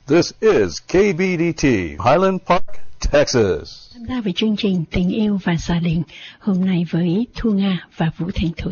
This is KBDT, Highland Park, Texas. Tham gia về chương trình Tình yêu và gia đình hôm nay với Thu Nga và Vũ Thanh Thủy.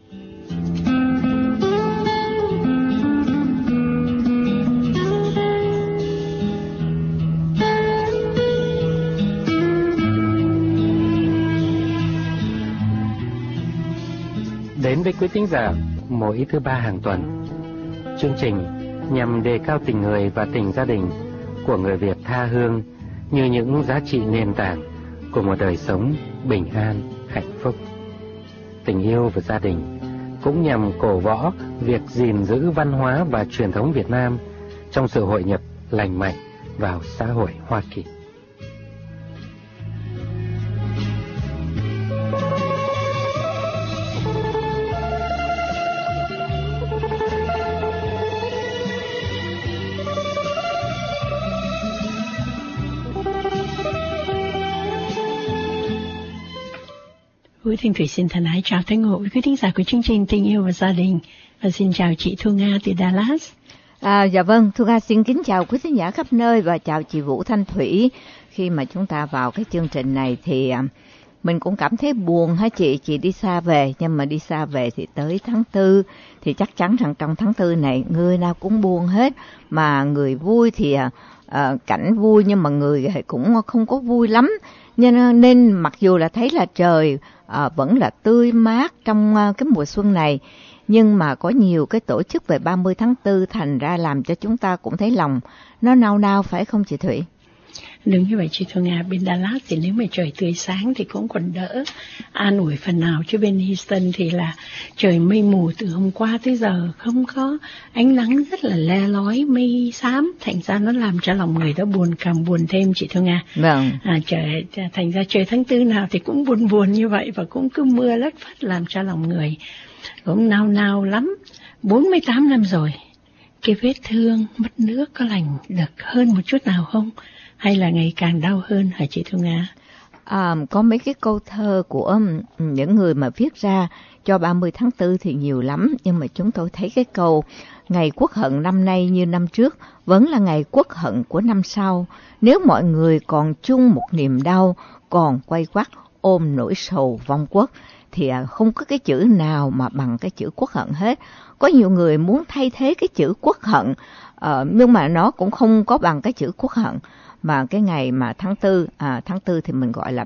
Đến với quý thính giả mỗi thứ ba hàng tuần, chương trình nhằm đề cao tình người và tình gia đình của người Việt tha hương như những giá trị nền tảng của một đời sống bình an, hạnh phúc. Tình yêu và gia đình cũng nhằm cổ võ việc gìn giữ văn hóa và truyền thống Việt Nam trong sự hội nhập lành mạnh vào xã hội Hoa Kỳ. Vũ Thanh Thủy xin thân ái chào thân ngộ với quý thính giả của chương trình Tình yêu và gia đình, và xin chào chị Thu Nga từ Dallas. Dạ vâng, Thu Nga xin kính chào quý thính giả khắp nơi và chào chị Vũ Thanh Thủy. Khi mà chúng ta vào cái chương trình này thì mình cũng cảm thấy buồn hả chị đi xa về, nhưng mà đi xa về thì tới tháng 4 thì chắc chắn rằng trong tháng 4 này người nào cũng buồn hết, mà người vui thì cảnh vui nhưng mà người cũng không có vui lắm. Nên mặc dù là thấy là trời vẫn là tươi mát trong cái mùa xuân này, nhưng mà có nhiều cái tổ chức về 30 tháng 4 thành ra làm cho chúng ta cũng thấy lòng nó nao nao, phải không chị Thủy? Đúng như vậy chị Thu Nga, bên Dallas thì nếu mà trời tươi sáng thì cũng còn đỡ an ủi phần nào, chứ bên Houston thì là trời mây mù từ hôm qua tới giờ, không có ánh nắng, rất là le lói, mây xám, thành ra nó làm cho lòng người đó buồn, càng buồn thêm chị Thu Nga. Vâng. Thành ra trời tháng 4 nào thì cũng buồn như vậy, và cũng cứ mưa lất phất làm cho lòng người cũng nao lắm. 48 năm rồi, cái vết thương mất nước có lành được hơn một chút nào không? Hay là ngày càng đau hơn hả chị Thu Nga? Có mấy cái câu thơ của những người mà viết ra cho 30 tháng 4 thì nhiều lắm, nhưng mà chúng tôi thấy cái câu ngày quốc hận năm nay như năm trước vẫn là ngày quốc hận của năm sau. Nếu mọi người còn chung một niềm đau, còn quay quắt ôm nỗi sầu vong quốc, thì không có cái chữ nào mà bằng cái chữ quốc hận hết. Có nhiều người muốn thay thế cái chữ quốc hận, nhưng mà nó cũng không có bằng cái chữ quốc hận. Mà cái ngày mà tháng 4 thì mình gọi là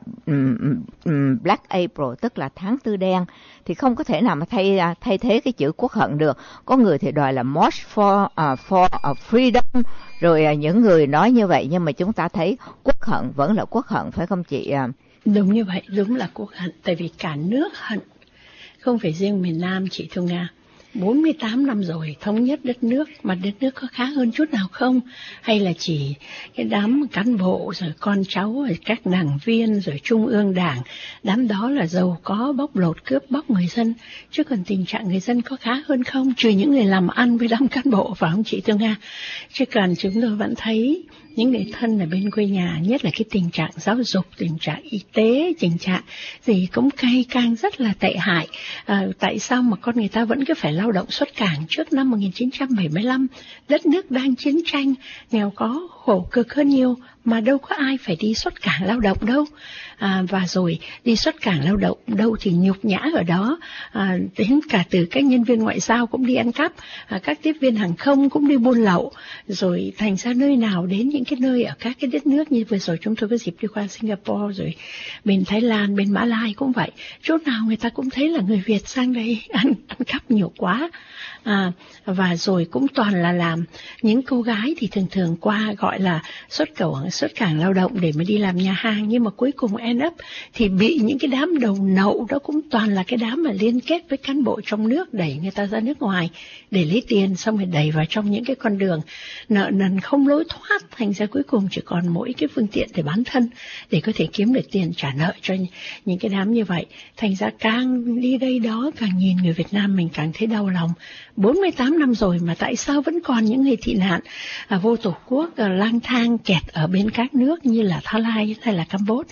Black April, tức là tháng 4 đen, thì không có thể nào mà thay thế cái chữ quốc hận được. Có người thì đòi là March for Freedom, rồi những người nói như vậy, nhưng mà chúng ta thấy quốc hận vẫn là quốc hận, phải không chị? Đúng như vậy, đúng là quốc hận, tại vì cả nước hận, không phải riêng miền Nam chị Thu Nga. 48 năm rồi thống nhất đất nước, mà đất nước có khá hơn chút nào không? Hay là chỉ cái đám cán bộ rồi con cháu rồi các đảng viên rồi trung ương đảng, đám đó là giàu có bóc lột cướp bóc người dân, chứ còn tình trạng người dân có khá hơn không? Trừ những người làm ăn với đám cán bộ, phải không chị Thu Nga? Chứ còn chúng tôi vẫn thấy những người thân ở bên quê nhà, nhất là cái tình trạng giáo dục, tình trạng y tế, tình trạng gì cũng cay cang rất là tệ hại. Tại sao mà con người ta vẫn cứ phải lao động xuất cảng? Trước năm 1975, đất nước đang chiến tranh, nghèo khó, khổ cực hơn nhiều, mà đâu có ai phải đi xuất cảng lao động đâu. Và rồi đi xuất cảng lao động đâu thì nhục nhã ở đó, đến cả từ các nhân viên ngoại giao cũng đi ăn cắp, các tiếp viên hàng không cũng đi buôn lậu, rồi thành ra nơi nào đến những cái nơi ở các cái đất nước như vừa rồi chúng tôi có dịp đi qua Singapore, rồi bên Thái Lan, bên Mã Lai cũng vậy, chỗ nào người ta cũng thấy là người Việt sang đây ăn cắp nhiều quá. Và rồi cũng toàn là làm những cô gái thì thường qua gọi là xuất cảng lao động để mà đi làm nhà hàng, nhưng mà cuối cùng end up thì bị những cái đám đầu nậu đó, cũng toàn là cái đám mà liên kết với cán bộ trong nước đẩy người ta ra nước ngoài để lấy tiền, xong rồi đẩy vào trong những cái con đường nợ nần không lối thoát, thành ra cuối cùng chỉ còn mỗi cái phương tiện để bán thân để có thể kiếm được tiền trả nợ cho những cái đám như vậy. Thành ra càng đi đây đó càng nhìn người Việt Nam mình càng thấy đau lòng. 48 năm rồi mà tại sao vẫn còn những người tị nạn vô tổ quốc lang thang kẹt ở bên các nước như là Thái Lan hay là Campuchia.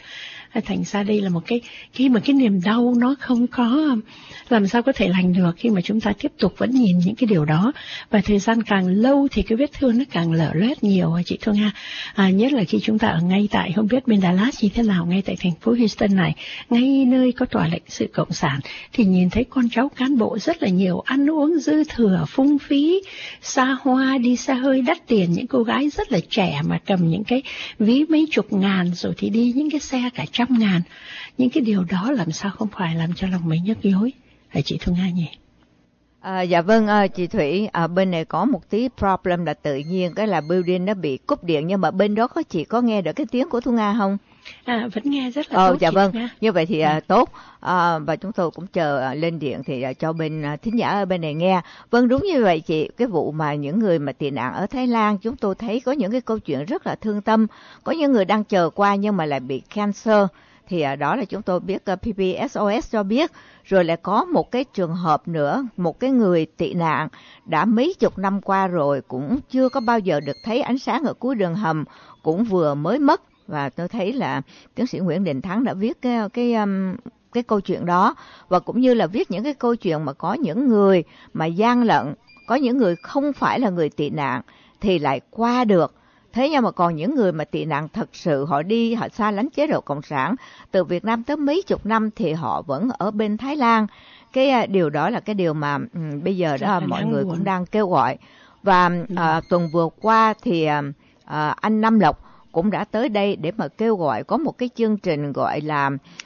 Thành ra đây là một cái khi mà cái niềm đau nó không có làm sao có thể lành được khi mà chúng ta tiếp tục vẫn nhìn những cái điều đó, và thời gian càng lâu thì cái vết thương nó càng lở loét nhiều chị Thương Nga. Nhất là khi chúng ta ở ngay tại, không biết bên Dallas như thế nào, ngay tại thành phố Houston này, ngay nơi có tòa lãnh sự cộng sản, thì nhìn thấy con cháu cán bộ rất là nhiều, ăn uống dư thừa, phung phí, xa hoa, đi xe hơi đắt tiền, những cô gái rất là trẻ mà cầm những cái ví mấy chục ngàn, rồi thì đi những cái xe cả 100.000. Những cái điều đó làm sao không phải làm cho lòng mình nhức nhối, hả chị Thương Nga nhỉ? Dạ vâng, chị Thủy, bên này có một tí problem là tự nhiên cái là building nó bị cúp điện, nhưng mà bên đó chị có nghe được cái tiếng của Thu Nga không? Vẫn nghe rất là tốt. Dạ chị vâng, Nga. như vậy thì tốt, và chúng tôi cũng chờ lên điện thì cho bên thính giả ở bên này nghe. Vâng, đúng như vậy chị, cái vụ mà những người mà tị nạn ở Thái Lan, chúng tôi thấy có những cái câu chuyện rất là thương tâm, có những người đang chờ qua nhưng mà lại bị cancer. Thì đó là chúng tôi biết, PPSOS cho biết. Rồi lại có một cái trường hợp nữa, một cái người tị nạn đã mấy chục năm qua rồi cũng chưa có bao giờ được thấy ánh sáng ở cuối đường hầm, cũng vừa mới mất. Và tôi thấy là tiến sĩ Nguyễn Đình Thắng đã viết cái câu chuyện đó, và cũng như là viết những cái câu chuyện mà có những người mà gian lận, có những người không phải là người tị nạn thì lại qua được. Thế nhưng mà còn những người mà tị nạn thật sự họ xa lánh chế độ Cộng sản từ Việt Nam tới mấy chục năm thì họ vẫn ở bên Thái Lan. Cái điều đó là cái điều mà bây giờ đó mọi người cũng đang kêu gọi. Và tuần vừa qua thì anh Nam Lộc cũng đã tới đây để mà kêu gọi có một cái chương trình gọi là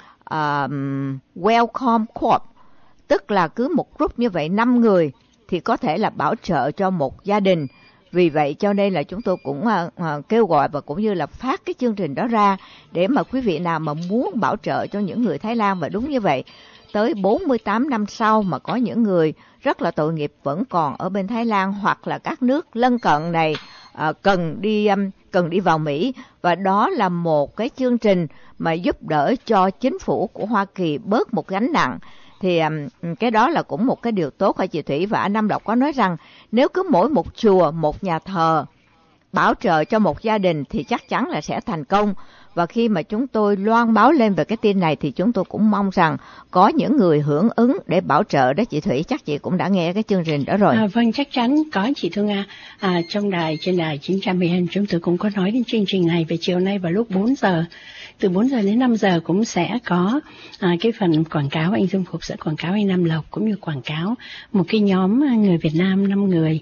Welcome Corp, tức là cứ một group như vậy 5 người thì có thể là bảo trợ cho một gia đình. Vì vậy cho nên là chúng tôi cũng kêu gọi và cũng như là phát cái chương trình đó ra để mà quý vị nào mà muốn bảo trợ cho những người Thái Lan. Và đúng như vậy, tới 48 năm sau mà có những người rất là tội nghiệp vẫn còn ở bên Thái Lan hoặc là các nước lân cận này cần đi vào Mỹ. Và đó là một cái chương trình mà giúp đỡ cho chính phủ của Hoa Kỳ bớt một gánh nặng. Thì cái đó là cũng một cái điều tốt hả chị Thủy? Và anh Nam Lộc có nói rằng nếu cứ mỗi một chùa, một nhà thờ bảo trợ cho một gia đình thì chắc chắn là sẽ thành công. Và khi mà chúng tôi loan báo lên về cái tin này thì chúng tôi cũng mong rằng có những người hưởng ứng để bảo trợ đó chị Thủy. Chắc chị cũng đã nghe cái chương trình đó rồi. Vâng, chắc chắn có chị Thương Nga. Trên đài 900 chúng tôi cũng có nói đến chương trình này về chiều nay vào lúc 4 giờ. Từ 4 giờ đến 5 giờ cũng sẽ có cái phần quảng cáo, anh Dung Phục sẽ quảng cáo anh Nam Lộc cũng như quảng cáo một cái nhóm người Việt Nam 5 người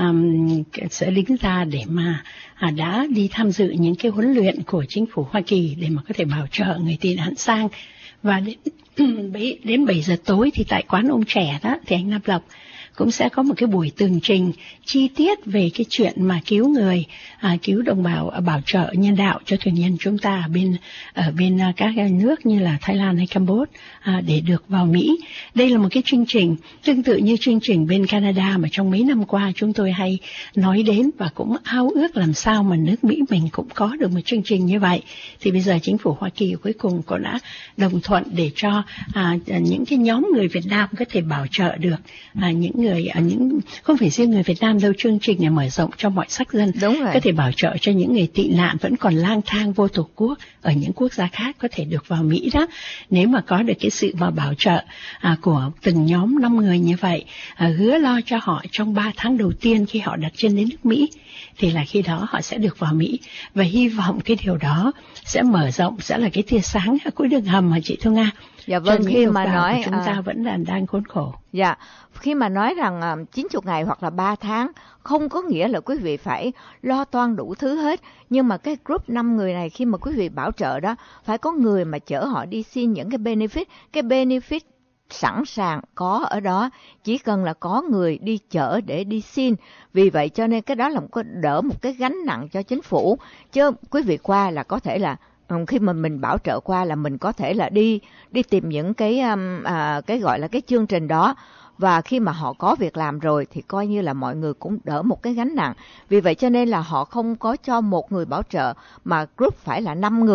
sẽ đứng ra để mà đã đi tham dự những cái huấn luyện của chính phủ Hoa Kỳ để mà có thể bảo trợ người tị nạn sang. Và đến 7 giờ tối thì tại quán ông trẻ đó thì anh Nam Lộc cũng sẽ có một cái buổi tường trình chi tiết về cái chuyện mà cứu người, cứu đồng bào, bảo trợ nhân đạo cho thuyền nhân chúng ta ở bên các nước như là Thái Lan hay Campuchia để được vào Mỹ. Đây là một cái chương trình tương tự như chương trình bên Canada mà trong mấy năm qua chúng tôi hay nói đến và cũng ao ước làm sao mà nước Mỹ mình cũng có được một chương trình như vậy. Thì bây giờ chính phủ Hoa Kỳ cuối cùng cũng đã đồng thuận để cho những cái nhóm người Việt Nam có thể bảo trợ được những người không phải riêng người Việt Nam đâu, chương trình này mở rộng cho mọi sắc dân có thể bảo trợ cho những người tị nạn vẫn còn lang thang vô tổ quốc ở những quốc gia khác có thể được vào Mỹ đó. Nếu mà có được cái sự mà bảo trợ của từng nhóm 5 người như vậy, hứa lo cho họ trong 3 tháng đầu tiên khi họ đặt chân đến nước Mỹ thì là khi đó họ sẽ được vào Mỹ. Và hy vọng cái điều đó sẽ mở rộng, sẽ là cái tia sáng ở cuối đường hầm mà chị Thương Nga. Dạ vâng, khi mà nói chúng ta vẫn là đang khốn khổ. Dạ, khi mà nói rằng 90 ngày hoặc là 3 tháng không có nghĩa là quý vị phải lo toan đủ thứ hết. Nhưng mà cái group 5 người này khi mà quý vị bảo trợ đó, phải có người mà chở họ đi xin những cái benefit. Cái benefit sẵn sàng có ở đó, chỉ cần là có người đi chở để đi xin. Vì vậy cho nên cái đó là đỡ một cái gánh nặng cho chính phủ. Chứ quý vị qua là có thể là khi mà mình bảo trợ qua là mình có thể là đi tìm những cái gọi là cái chương trình đó. Và khi mà họ có việc làm rồi thì coi như là mọi người cũng đỡ một cái gánh nặng. Vì vậy cho nên là họ không có cho một người bảo trợ mà group phải là 5 người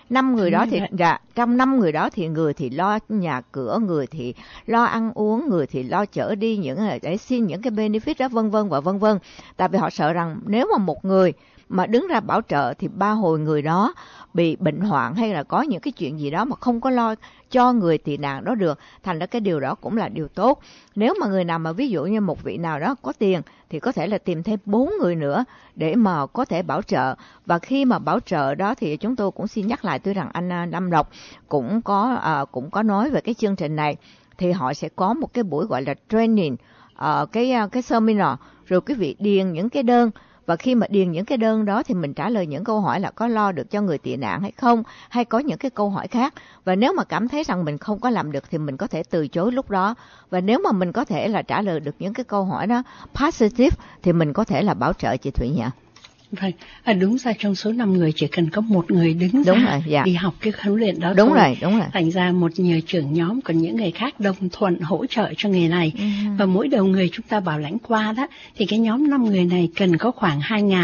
5 người đó thì trong 5 người đó thì người thì lo nhà cửa, người thì lo ăn uống, người thì lo chở đi những để xin những cái benefit đó, vân vân và vân vân. Tại vì họ sợ rằng nếu mà một người mà đứng ra bảo trợ thì ba hồi người đó bị bệnh hoạn hay là có những cái chuyện gì đó mà không có lo cho người tị nạn đó được. Thành ra cái điều đó cũng là điều tốt. Nếu mà người nào mà ví dụ như một vị nào đó có tiền thì có thể là tìm thêm 4 người nữa để mà có thể bảo trợ. Và khi mà bảo trợ đó thì chúng tôi cũng xin nhắc lại, tuy rằng anh Lâm Lộc cũng có nói về cái chương trình này, thì họ sẽ có một cái buổi gọi là training, cái seminar, rồi quý vị điền những cái đơn. Và khi mà điền những cái đơn đó thì mình trả lời những câu hỏi là có lo được cho người tị nạn hay không, hay có những cái câu hỏi khác. Và nếu mà cảm thấy rằng mình không có làm được thì mình có thể từ chối lúc đó. Và nếu mà mình có thể là trả lời được những cái câu hỏi đó positive thì mình có thể là bảo trợ, chị Thủy nhỉ? Vâng, đúng ra trong số 5 người chỉ cần có một người đứng ra đi học cái huấn luyện đó thôi. Đúng rồi. Thành ra một người trưởng nhóm, còn những người khác đồng thuận hỗ trợ cho người này. Và mỗi đầu người chúng ta bảo lãnh qua đó, thì cái nhóm 5 người này cần có khoảng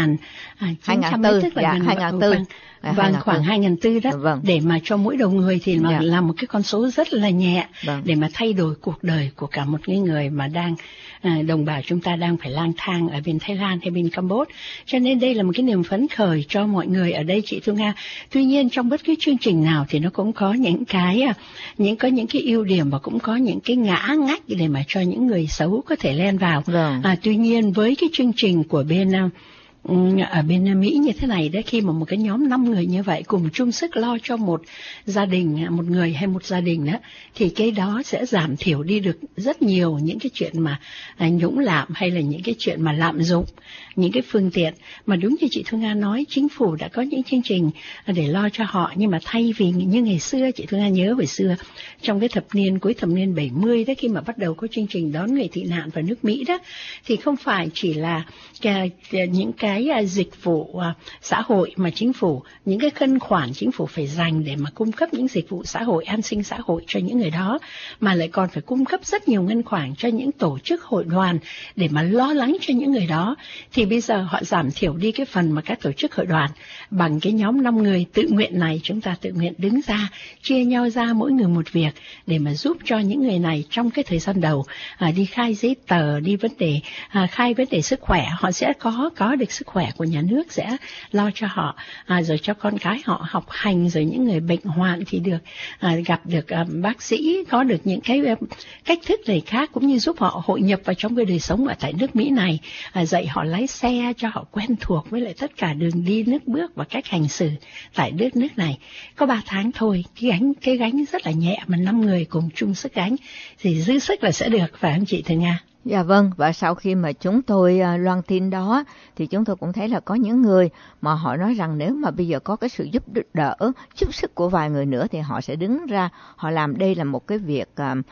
2.900, tức là 2.400. Vâng, khoảng 2.400 đó. Vâng. Để mà cho mỗi đầu người thì là một cái con số rất là nhẹ. Vâng. Để mà thay đổi cuộc đời của cả một cái người mà đang đồng bào chúng ta đang phải lang thang ở bên Thái Lan hay bên Campuchia. Cho nên đây là một cái niềm phấn khởi cho mọi người ở đây, chị Thu Nga. Tuy nhiên trong bất cứ chương trình nào thì nó cũng có những cái ưu điểm và cũng có những cái ngã ngách để mà cho những người xấu có thể len vào. Vâng. Tuy nhiên với cái chương trình của ở bên Mỹ như thế này đấy, khi mà một cái nhóm 5 người như vậy cùng chung sức lo cho một gia đình, một người hay một gia đình đó, thì cái đó sẽ giảm thiểu đi được rất nhiều những cái chuyện mà nhũng lạm hay là những cái chuyện mà lạm dụng những cái phương tiện. Mà đúng như chị Thu Nga nói, chính phủ đã có những chương trình để lo cho họ, nhưng mà thay vì như ngày xưa, chị Thu Nga nhớ hồi xưa trong cái cuối thập niên 70 đó, khi mà bắt đầu có chương trình đón người tị nạn vào nước Mỹ đó, thì không phải chỉ là những cái dịch vụ xã hội mà chính phủ, những cái ngân khoản chính phủ phải dành để mà cung cấp những dịch vụ xã hội, an sinh xã hội cho những người đó, mà lại còn phải cung cấp rất nhiều ngân khoản cho những tổ chức hội đoàn để mà lo lắng cho những người đó. Thì bây giờ họ giảm thiểu đi cái phần mà các tổ chức hội đoàn bằng cái nhóm 5 người tự nguyện này. Chúng ta tự nguyện đứng ra, chia nhau ra mỗi người một việc để mà giúp cho những người này trong cái thời gian đầu đi khai giấy tờ, đi khai vấn đề sức khỏe. Họ sẽ có được sức khỏe của nhà nước sẽ lo cho họ, rồi cho con cái họ học hành, rồi những người bệnh hoạn thì được gặp được bác sĩ, có được những cái cách thức này khác, cũng như giúp họ hội nhập vào trong cái đời sống ở tại nước Mỹ này, dạy họ lái xe cho họ quen thuộc với lại tất cả đường đi nước bước và cách hành xử tại đất nước này. Có 3 tháng thôi, cái gánh rất là nhẹ mà 5 người cùng chung sức gánh thì dư sức là sẽ được, phải không chị Thường Nga? Dạ vâng, và sau khi mà chúng tôi loan tin đó thì chúng tôi cũng thấy là có những người mà họ nói rằng nếu mà bây giờ có cái sự giúp đỡ, giúp sức của vài người nữa thì họ sẽ đứng ra, họ làm đây là một cái việc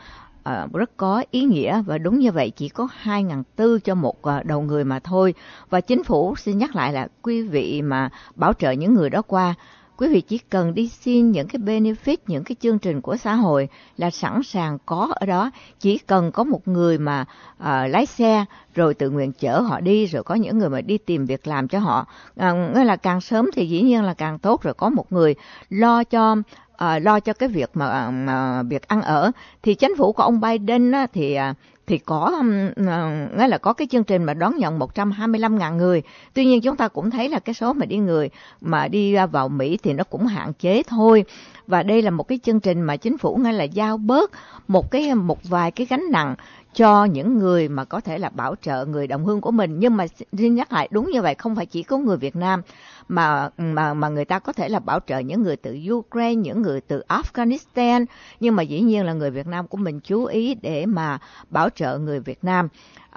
rất có ý nghĩa. Và đúng như vậy, chỉ có 2.400 cho một đầu người mà thôi. Và chính phủ xin nhắc lại là quý vị mà bảo trợ những người đó qua, quý vị chỉ cần đi xin những cái benefit, những cái chương trình của xã hội là sẵn sàng có ở đó. Chỉ cần có một người mà lái xe rồi tự nguyện chở họ đi, rồi có những người mà đi tìm việc làm cho họ. Nghĩa là càng sớm thì dĩ nhiên là càng tốt, rồi có một người lo cho cái việc mà việc ăn ở. Thì chính phủ của ông Biden á, thì có nghĩa là có cái chương trình mà đón nhận 125.000 người. Tuy nhiên chúng ta cũng thấy là cái số mà người mà đi vào Mỹ thì nó cũng hạn chế thôi. Và đây là một cái chương trình mà chính phủ nghĩa là giao bớt một vài cái gánh nặng cho những người mà có thể là bảo trợ người đồng hương của mình. Nhưng mà xin nhắc lại, đúng như vậy, không phải chỉ có người Việt Nam mà người ta có thể là bảo trợ những người từ Ukraine, những người từ Afghanistan, nhưng mà dĩ nhiên là người Việt Nam của mình chú ý để mà bảo trợ người Việt Nam.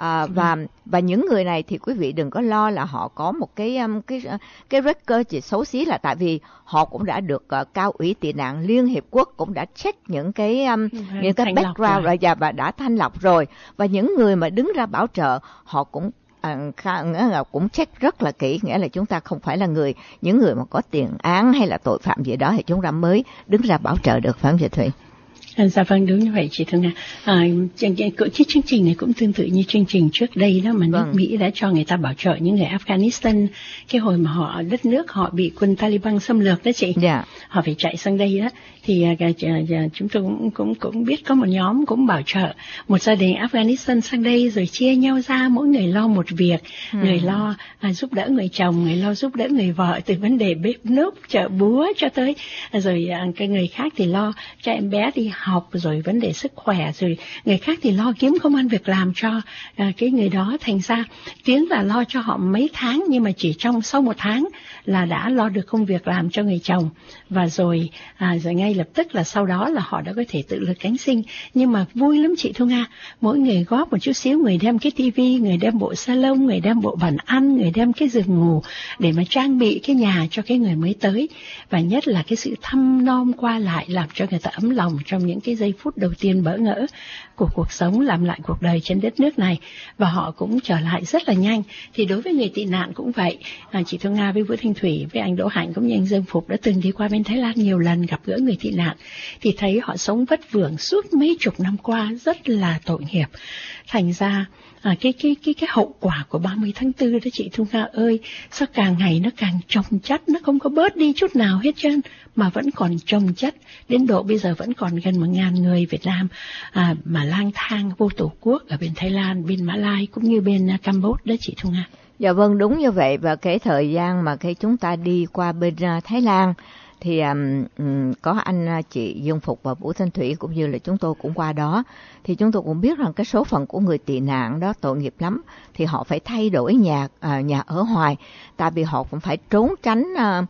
Và những người này thì quý vị đừng có lo là họ có một cái record gì xấu xí, là tại vì họ cũng đã được Cao ủy tị nạn Liên Hiệp Quốc cũng đã check những cái background rồi và đã thanh lọc rồi. Và những người mà đứng ra bảo trợ họ cũng cũng check rất là kỹ, nghĩa là chúng ta không phải là những người mà có tiền án hay là tội phạm gì đó thì chúng ta mới đứng ra bảo trợ được, phải không chị Thủy? Dạ vâng, đúng như vậy chị Thương Nga. Cái chương trình này cũng tương tự như chương trình trước đây đó, mà nước Mỹ đã cho người ta bảo trợ những người Afghanistan cái hồi mà đất nước họ bị quân Taliban xâm lược đó chị. Họ phải chạy sang đây đó. Thì chúng tôi cũng biết có một nhóm cũng bảo trợ một gia đình Afghanistan sang đây, rồi chia nhau ra, mỗi người lo một việc. Người lo giúp đỡ người chồng, người lo giúp đỡ người vợ, từ vấn đề bếp núc, chợ búa cho tới rồi cái người khác thì lo cho em bé đi học, rồi vấn đề sức khỏe, rồi người khác thì lo kiếm công ăn việc làm cho cái người đó. Thành ra tiếng là lo cho họ mấy tháng, nhưng mà chỉ sau 1 tháng là đã lo được công việc làm cho người chồng, và rồi ngay lập tức là sau đó là họ đã có thể tự lực cánh sinh. Nhưng mà vui lắm chị Thu Nga, mỗi người góp một chút xíu, người đem cái tivi, người đem bộ salon, người đem bộ bàn ăn, người đem cái giường ngủ để mà trang bị cái nhà cho cái người mới tới. Và nhất là cái sự thăm nom qua lại làm cho người ta ấm lòng trong những cái giây phút đầu tiên bỡ ngỡ của cuộc sống, làm lại cuộc đời trên đất nước này, và họ cũng trở lại rất là nhanh. Thì đối với người tị nạn cũng vậy, chị Thu Nga với Vũ Thanh Thủy với anh Đỗ Hạnh cũng như anh Dương Phục đã từng đi qua bên Thái Lan nhiều lần gặp gỡ người tị nạn, thì thấy họ sống vất vưởng suốt mấy chục năm qua rất là tội nghiệp. Thành ra cái hậu quả của 30 tháng 4 đó chị Thu Nga ơi, sao càng ngày nó càng chồng chất, nó không có bớt đi chút nào hết trơn, mà vẫn còn chồng chất đến độ bây giờ vẫn còn gần 1.000 người Việt Nam mà lang thang vô tổ quốc ở bên Thái Lan, bên Mã Lai cũng như bên Campuchia đó chị Thu Nga. Dạ vâng, đúng như vậy. Và cái thời gian mà khi chúng ta đi qua bên Thái Lan thì có anh chị Dương Phục và Vũ Thanh Thủy cũng như là chúng tôi cũng qua đó, thì chúng tôi cũng biết rằng cái số phận của người tị nạn đó tội nghiệp lắm. Thì họ phải thay đổi nhà ở hoài, tại vì họ cũng phải trốn tránh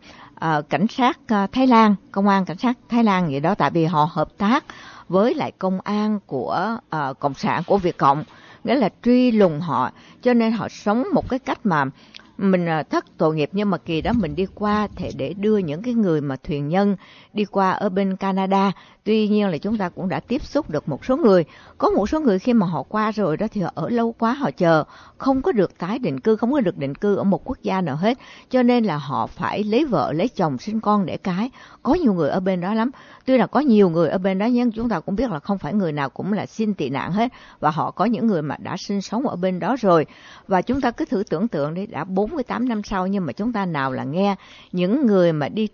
cảnh sát Thái Lan, công an cảnh sát Thái Lan vậy đó, tại vì họ hợp tác với lại công an của Cộng sản, của Việt Cộng, nghĩa là truy lùng họ, cho nên họ sống một cái cách mà mình thất tội nghiệp. Nhưng mà kỳ đó mình đi qua thì để đưa những cái người mà thuyền nhân đi qua ở bên Canada. Tuy nhiên là chúng ta cũng đã tiếp xúc được một số người. Có một số người khi mà họ qua rồi đó thì họ ở lâu quá, họ chờ không có được tái định cư, không có được định cư ở một quốc gia nào hết, cho nên là họ phải lấy vợ lấy chồng sinh con đẻ cái. Có nhiều người ở bên đó lắm. Tuy là có nhiều người ở bên đó nhưng chúng ta cũng biết là không phải người nào cũng là xin tị nạn hết, và họ có những người mà đã sinh sống ở bên đó rồi. Và chúng ta cứ thử tưởng tượng đi, đã 48 năm sau nhưng mà chúng ta nào là nghe những người mà đi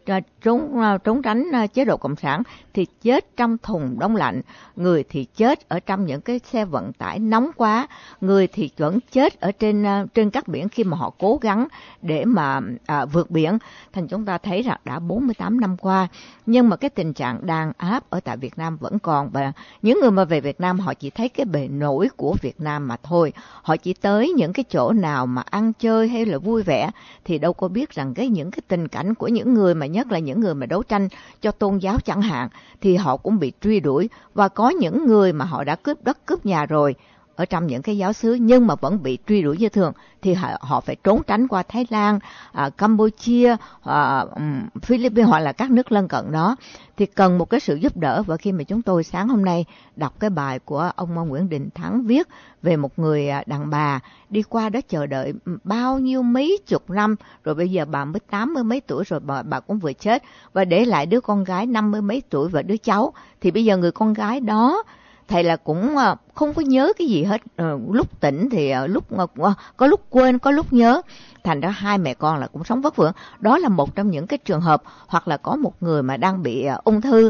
trốn tránh chế độ Cộng sản thì chết trong thùng đông lạnh, người thì chết ở trong những cái xe vận tải nóng quá, người thì vẫn chết ở trên các biển khi mà họ cố gắng để mà vượt biển. Thành chúng ta thấy rằng đã 48 năm qua nhưng mà cái tình trạng đàn áp ở tại Việt Nam vẫn còn, và những người mà về Việt Nam họ chỉ thấy cái bề nổi của Việt Nam mà thôi. Họ chỉ tới những cái chỗ nào mà ăn chơi hay là vui vẻ thì đâu có biết rằng những cái tình cảnh của những người mà nhất là những người mà đấu tranh cho tôn giáo chẳng hạn thì họ cũng bị truy đuổi. Và có những người mà họ đã cướp đất cướp nhà rồi ở trong những cái giáo xứ nhưng mà vẫn bị truy đuổi như thường, thì họ phải trốn tránh qua Thái Lan, Campuchia, Philippines hoặc là các nước lân cận đó, thì cần một cái sự giúp đỡ. Và khi mà chúng tôi sáng hôm nay đọc cái bài của ông Nguyễn Đình Thắng viết về một người đàn bà đi qua đó chờ đợi bao nhiêu mấy chục năm rồi, bây giờ bà mới 80 mấy tuổi rồi, bà cũng vừa chết và để lại đứa con gái 50 mấy tuổi và đứa cháu. Thì bây giờ người con gái đó thầy là cũng không có nhớ cái gì hết, lúc tỉnh thì có lúc quên, có lúc nhớ. Thành ra hai mẹ con là cũng sống vất vưởng. Đó là một trong những cái trường hợp. Hoặc là có một người mà đang bị ung thư,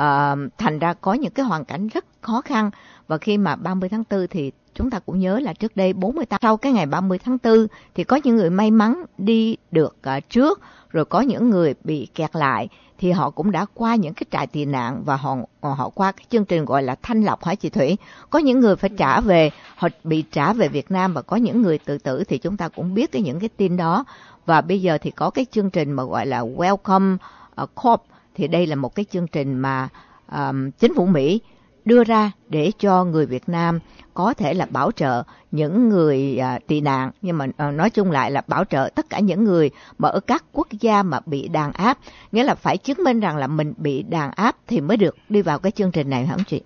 thành ra có những cái hoàn cảnh rất khó khăn. Và khi mà 30 tháng 4 thì chúng ta cũng nhớ là trước đây 48 sau cái ngày 30 tháng 4 thì có những người may mắn đi được trước, rồi có những người bị kẹt lại thì họ cũng đã qua những cái trại tị nạn và họ qua cái chương trình gọi là thanh lọc hả chị Thủy? Có những người phải trả về, họ bị trả về Việt Nam, và có những người tự tử thì chúng ta cũng biết những cái tin đó. Và bây giờ thì có cái chương trình mà gọi là Welcome Corps, thì đây là một cái chương trình mà chính phủ Mỹ đưa ra để cho người Việt Nam có thể là bảo trợ những người tị nạn, nhưng mà nói chung lại là bảo trợ tất cả những người mà ở các quốc gia mà bị đàn áp, nghĩa là phải chứng minh rằng là mình bị đàn áp thì mới được đi vào cái chương trình này, hả chị?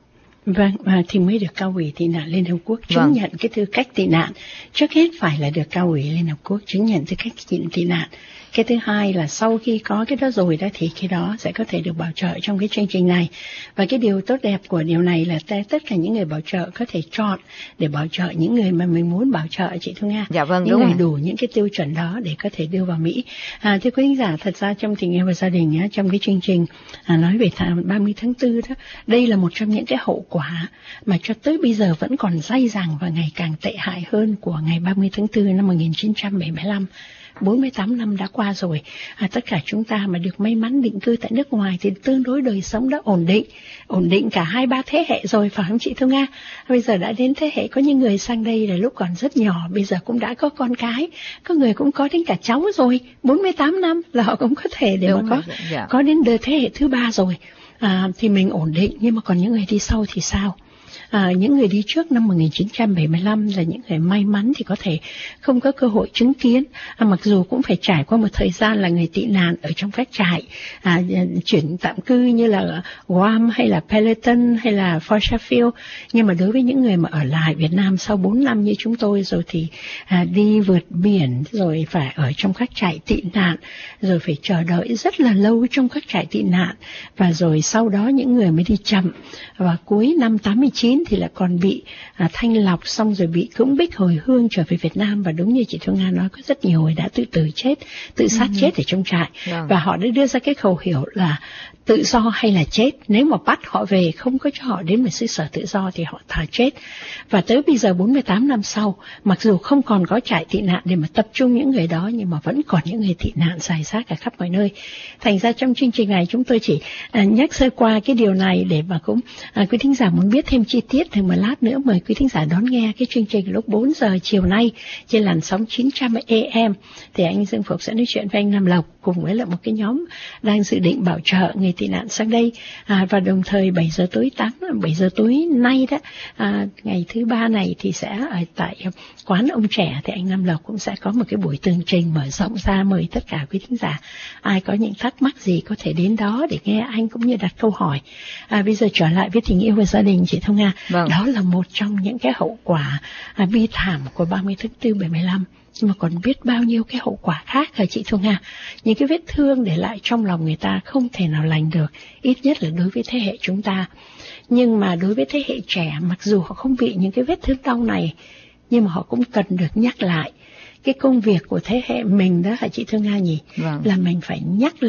Vâng, thì mới được cao ủy tị nạn Liên Hợp Quốc chứng nhận cái tư cách tị nạn. Trước hết phải là được cao ủy Liên Hợp Quốc chứng nhận tư cách tị nạn. Cái thứ hai là sau khi có cái đó rồi đó thì cái đó sẽ có thể được bảo trợ trong cái chương trình này. Và cái điều tốt đẹp của điều này là tất cả những người bảo trợ có thể chọn để bảo trợ những người mà mình muốn bảo trợ, chị Thu Nga. Dạ vâng, những người đủ những cái tiêu chuẩn đó để có thể đưa vào Mỹ. Thưa quý khán giả, thật ra trong Tình Yêu và Gia Đình trong cái chương trình nói về 30 tháng 4 đó, đây là một trong những cái hậu quả mà cho tới bây giờ vẫn còn dai dẳng và ngày càng tệ hại hơn của ngày 30 tháng 4 năm 1975. 48 năm đã qua rồi. Tất cả chúng ta mà được may mắn định cư tại nước ngoài thì tương đối đời sống đã ổn định cả 2-3 thế hệ rồi, phải không chị Thu Nga? Bây giờ đã đến thế hệ có những người sang đây là lúc còn rất nhỏ, bây giờ cũng đã có con cái, có người cũng có đến cả cháu rồi, 48 năm là họ cũng có thể để mà có đến thế hệ thứ 3 rồi. Thì mình ổn định, nhưng mà còn những người đi sau thì sao? Những người đi trước năm 1975 là những người may mắn thì có thể không có cơ hội chứng kiến, mặc dù cũng phải trải qua một thời gian là người tị nạn ở trong các trại chuyển tạm cư như là Guam hay là Pendleton hay là Fort Sheffield. Nhưng mà đối với những người mà ở lại Việt Nam sau 4 năm như chúng tôi rồi thì đi vượt biển, rồi phải ở trong các trại tị nạn, rồi phải chờ đợi rất là lâu trong các trại tị nạn, và rồi sau đó những người mới đi chậm, và cuối năm 89 thì là còn bị thanh lọc, xong rồi bị cưỡng bức hồi hương trở về Việt Nam. Và đúng như chị Thu Nga nói, có rất nhiều người đã tự sát chết ở trong trại. Và họ đã đưa ra cái khẩu hiệu là tự do hay là chết. Nếu mà bắt họ về, không có cho họ đến một xứ sở tự do thì họ thà chết. Và tới bây giờ 48 năm sau, mặc dù không còn có trại tị nạn để mà tập trung những người đó, nhưng mà vẫn còn những người tị nạn rải rác cả khắp mọi nơi. Thành ra trong chương trình này chúng tôi chỉ nhắc sơ qua cái điều này để mà cũng quý thính giả muốn biết thêm chi tiết thì một lát nữa mời quý thính giả đón nghe cái chương trình lúc 4 giờ chiều nay trên làn sóng 900 AM. Thì anh Dương Phục sẽ nói chuyện với anh Nam Lộc cùng với lại một cái nhóm đang dự định bảo trợ người tị nạn sang đây. Và đồng thời 7 giờ tối nay đó, ngày thứ 3 này thì sẽ ở tại quán ông trẻ thì anh Nam Lộc cũng sẽ có một cái buổi tường trình mở rộng ra, mời tất cả quý thính giả ai có những thắc mắc gì có thể đến đó để nghe anh cũng như đặt câu hỏi. Bây giờ trở lại với Tình Yêu và Gia Đình, chị Thông Nga. Đó là một trong những cái hậu quả bi thảm của 30 tháng 4 75. Nhưng mà còn biết bao nhiêu cái hậu quả khác hả chị Thu Nga? Những cái vết thương để lại trong lòng người ta không thể nào lành được, ít nhất là đối với thế hệ chúng ta. Nhưng mà đối với thế hệ trẻ, mặc dù họ không bị những cái vết thương đau này, nhưng mà họ cũng cần được nhắc lại. Cái công việc của thế hệ mình đó hả chị Thu Nga nhỉ? Là mình phải nhắc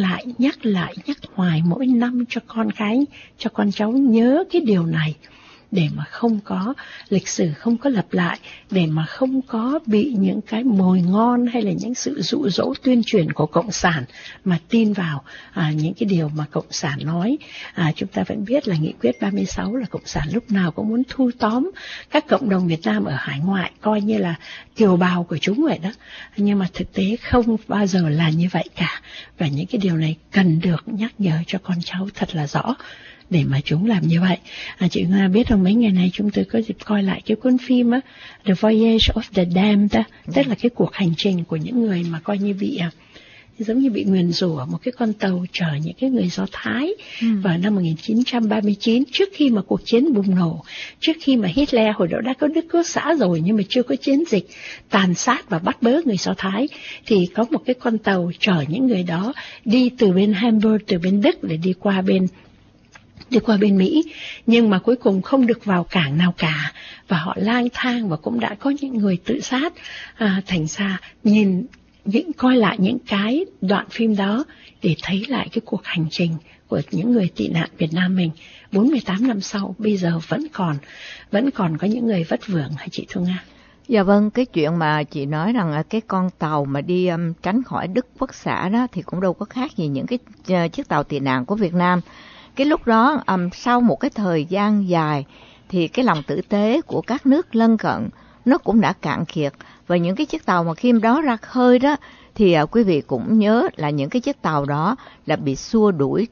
lại hoài mỗi năm cho con cái, cho con cháu nhớ cái điều này, để mà không có lịch sử không có lặp lại, để mà không có bị những cái mồi ngon hay là những sự dụ dỗ tuyên truyền của Cộng sản mà tin vào những cái điều mà Cộng sản nói. Chúng ta vẫn biết là nghị quyết 36 là Cộng sản lúc nào cũng muốn thu tóm các cộng đồng Việt Nam ở hải ngoại, coi như là kiều bào của chúng vậy đó. Nhưng mà thực tế không bao giờ là như vậy cả. Và những cái điều này cần được nhắc nhở cho con cháu thật là rõ, để mà chúng làm như vậy. Chị Nga biết không, mấy ngày này chúng tôi có dịp coi lại cái cuốn phim á, The Voyage of the Damned đó, tức là cái cuộc hành trình của những người mà coi như bị giống như bị nguyền rủa, một cái con tàu chở những cái người Do Thái vào năm 1939, trước khi mà cuộc chiến bùng nổ, trước khi mà Hitler hồi đó đã có Đức Quốc xã rồi nhưng mà chưa có chiến dịch tàn sát và bắt bớ người Do Thái, thì có một cái con tàu chở những người đó đi từ bên Hamburg, từ bên Đức để đi qua bên Mỹ, nhưng mà cuối cùng không được vào cảng nào cả, và họ lang thang và cũng đã có những người tự sát. Thành ra coi lại những cái đoạn phim đó để thấy lại cái cuộc hành trình của những người tị nạn Việt Nam mình 48 năm sau, bây giờ vẫn còn có những người vất vưởng hả chị Thu Nga? Dạ vâng, cái chuyện mà chị nói rằng cái con tàu mà đi tránh khỏi Đức Quốc xã đó thì cũng đâu có khác gì những cái chiếc tàu tị nạn của Việt Nam. Cái lúc đó sau một cái thời gian dài thì cái lòng tử tế của các nước lân cận nó cũng đã cạn kiệt, và những cái chiếc tàu mà khi đó ra khơi đó thì quý vị cũng nhớ là những cái chiếc tàu đó là bị xua đuổi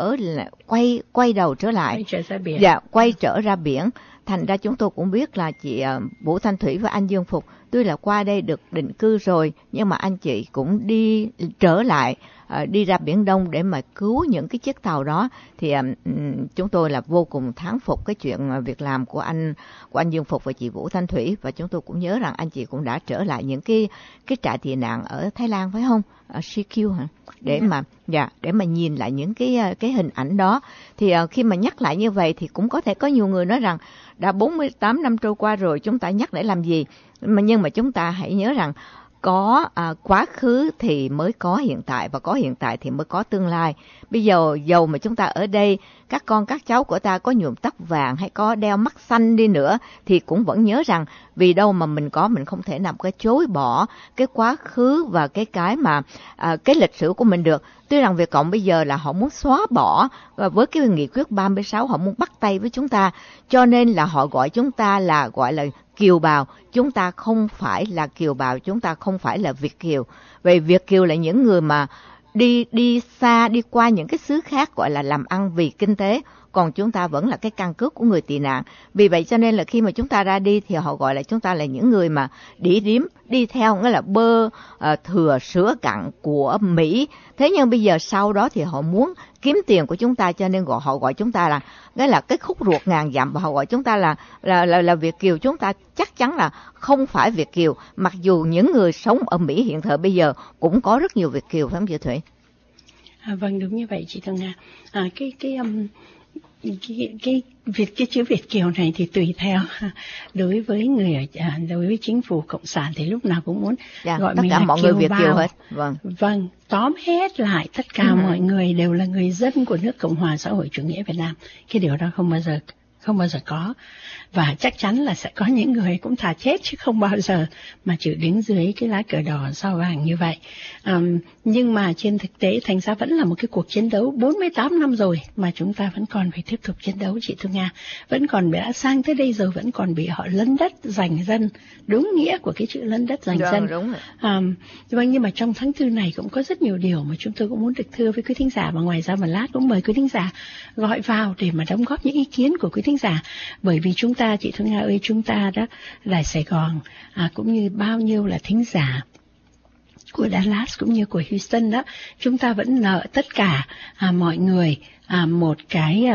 quay đầu trở lại, quay trở ra biển. Thành ra chúng tôi cũng biết là chị Vũ Thanh Thủy và anh Dương Phục tuy là qua đây được định cư rồi, nhưng mà anh chị cũng đi trở lại đi ra Biển Đông để mà cứu những cái chiếc tàu đó, thì chúng tôi là vô cùng thán phục cái chuyện việc làm của anh Dương Phục và chị Vũ Thanh Thủy. Và chúng tôi cũng nhớ rằng anh chị cũng đã trở lại những cái trại tị nạn ở Thái Lan phải không? Ở CQ hả? Để mà nhìn lại những cái hình ảnh đó. Thì khi mà nhắc lại như vậy thì cũng có thể có nhiều người nói rằng đã 48 năm trôi qua rồi, chúng ta nhắc để làm gì? Nhưng mà chúng ta hãy nhớ rằng có quá khứ thì mới có hiện tại, và có hiện tại thì mới có tương lai. Bây giờ dầu mà chúng ta ở đây, các con các cháu của ta có nhuộm tóc vàng hay có đeo mắt xanh đi nữa, thì cũng vẫn nhớ rằng vì đâu mà mình không thể nào cái chối bỏ cái quá khứ và cái mà cái lịch sử của mình được. Tuy rằng Việt Cộng bây giờ là họ muốn xóa bỏ, và với cái nghị quyết 36 họ muốn bắt tay với chúng ta, cho nên là họ gọi chúng ta là gọi là kiều bào. Chúng ta không phải là kiều bào, chúng ta không phải là Việt kiều. Vậy Việt kiều là những người mà đi xa, đi qua những cái xứ khác gọi là làm ăn vì kinh tế, còn chúng ta vẫn là cái căn cước của người tị nạn. Vì vậy cho nên là khi mà chúng ta ra đi thì họ gọi là chúng ta là những người mà đĩ điếm, đi theo nghĩa là bơ thừa sữa cặn của Mỹ. Thế nhưng bây giờ sau đó thì họ muốn kiếm tiền của chúng ta, cho nên họ gọi chúng ta là cái khúc ruột ngàn dặm, và họ gọi chúng ta là Việt kiều. Chúng ta chắc chắn là không phải Việt kiều, mặc dù những người sống ở Mỹ hiện thời bây giờ cũng có rất nhiều Việt kiều, phải không chị Thủy? Vâng, đúng như vậy chị Thương Nga. Cái chữ Việt kiều này thì tùy theo, đối với đối với chính phủ cộng sản thì lúc nào cũng muốn gọi mình là mọi người Việt kiều hết. Vâng, tóm hết lại tất cả mọi người đều là người dân của nước Cộng hòa xã hội chủ nghĩa Việt Nam. Cái điều đó không bao giờ có, và chắc chắn là sẽ có những người cũng thà chết chứ không bao giờ mà chịu đứng dưới cái lá cờ đỏ sao vàng như vậy. Nhưng mà trên thực tế thành ra vẫn là một cái cuộc chiến đấu 48 năm rồi mà chúng ta vẫn còn phải tiếp tục chiến đấu, chị Thương Nga. Vẫn còn đã sang tới đây rồi, vẫn còn bị họ lấn đất giành dân, đúng nghĩa của cái chữ lấn đất giành dân. Đúng rồi. Nhưng mà trong tháng 4 này cũng có rất nhiều điều mà chúng tôi cũng muốn được thưa với quý thính giả, và ngoài ra một lát cũng mời quý thính giả gọi vào để mà đóng góp những ý kiến của quý thính giả. Bởi vì chúng ta, chị Thương Nga ơi, chúng ta đó là Sài Gòn, cũng như bao nhiêu là thính giả của Dallas cũng như của Houston đó, chúng ta vẫn nợ tất cả mọi người một cái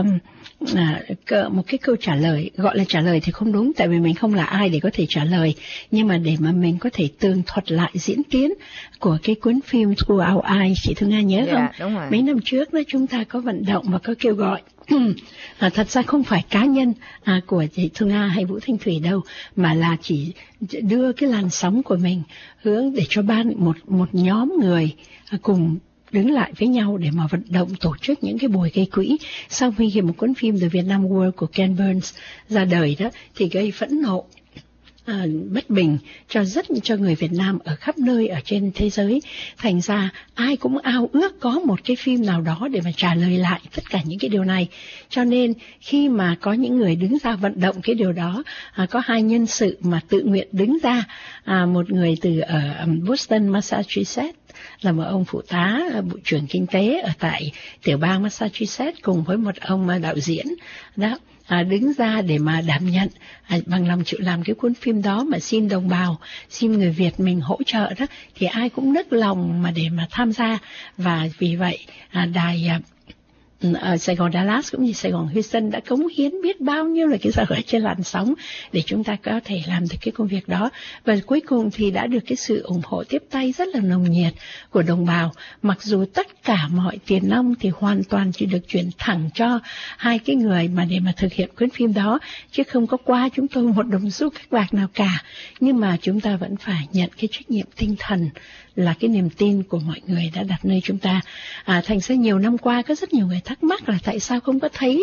câu trả lời. Gọi là trả lời thì không đúng, tại vì mình không là ai để có thể trả lời, nhưng mà để mà mình có thể tường thuật lại diễn tiến của cái cuốn phim Through Our Eyes. Chị Thương Nga nhớ không? Đúng rồi. Mấy năm trước đó chúng ta có vận động và có kêu gọi thật ra không phải cá nhân của chị Thương Nga hay Vũ Thanh Thủy đâu, mà là chỉ đưa cái làn sóng của mình hướng để cho một nhóm người cùng đứng lại với nhau để mà vận động tổ chức những cái buổi gây quỹ. Sau khi một cuốn phim The Vietnam War của Ken Burns ra đời đó thì gây phẫn nộ, bất bình cho người Việt Nam ở khắp nơi ở trên thế giới. Thành ra ai cũng ao ước có một cái phim nào đó để mà trả lời lại tất cả những cái điều này. Cho nên khi mà có những người đứng ra vận động cái điều đó, có hai nhân sự mà tự nguyện đứng ra, một người từ ở Boston, Massachusetts, là một ông phụ tá bộ trưởng kinh tế ở tại tiểu bang Massachusetts, cùng với một ông đạo diễn đó đứng ra để mà đảm nhận bằng lòng chịu làm cái cuốn phim đó, mà xin đồng bào, xin người Việt mình hỗ trợ đó, thì ai cũng nức lòng mà để mà tham gia. Và vì vậy đài ở Sài Gòn Dallas cũng như Sài Gòn Houston đã cống hiến biết bao nhiêu là cái giờ ở trên làn sóng để chúng ta có thể làm được cái công việc đó. Và cuối cùng thì đã được cái sự ủng hộ tiếp tay rất là nồng nhiệt của đồng bào, mặc dù tất cả mọi tiền nong thì hoàn toàn chỉ được chuyển thẳng cho hai cái người mà để mà thực hiện cuốn phim đó, chứ không có qua chúng tôi một đồng xu các bạc nào cả. Nhưng mà chúng ta vẫn phải nhận cái trách nhiệm tinh thần là cái niềm tin của mọi người đã đặt nơi chúng ta. Thành ra nhiều năm qua có rất nhiều người thắc mắc là tại sao không có thấy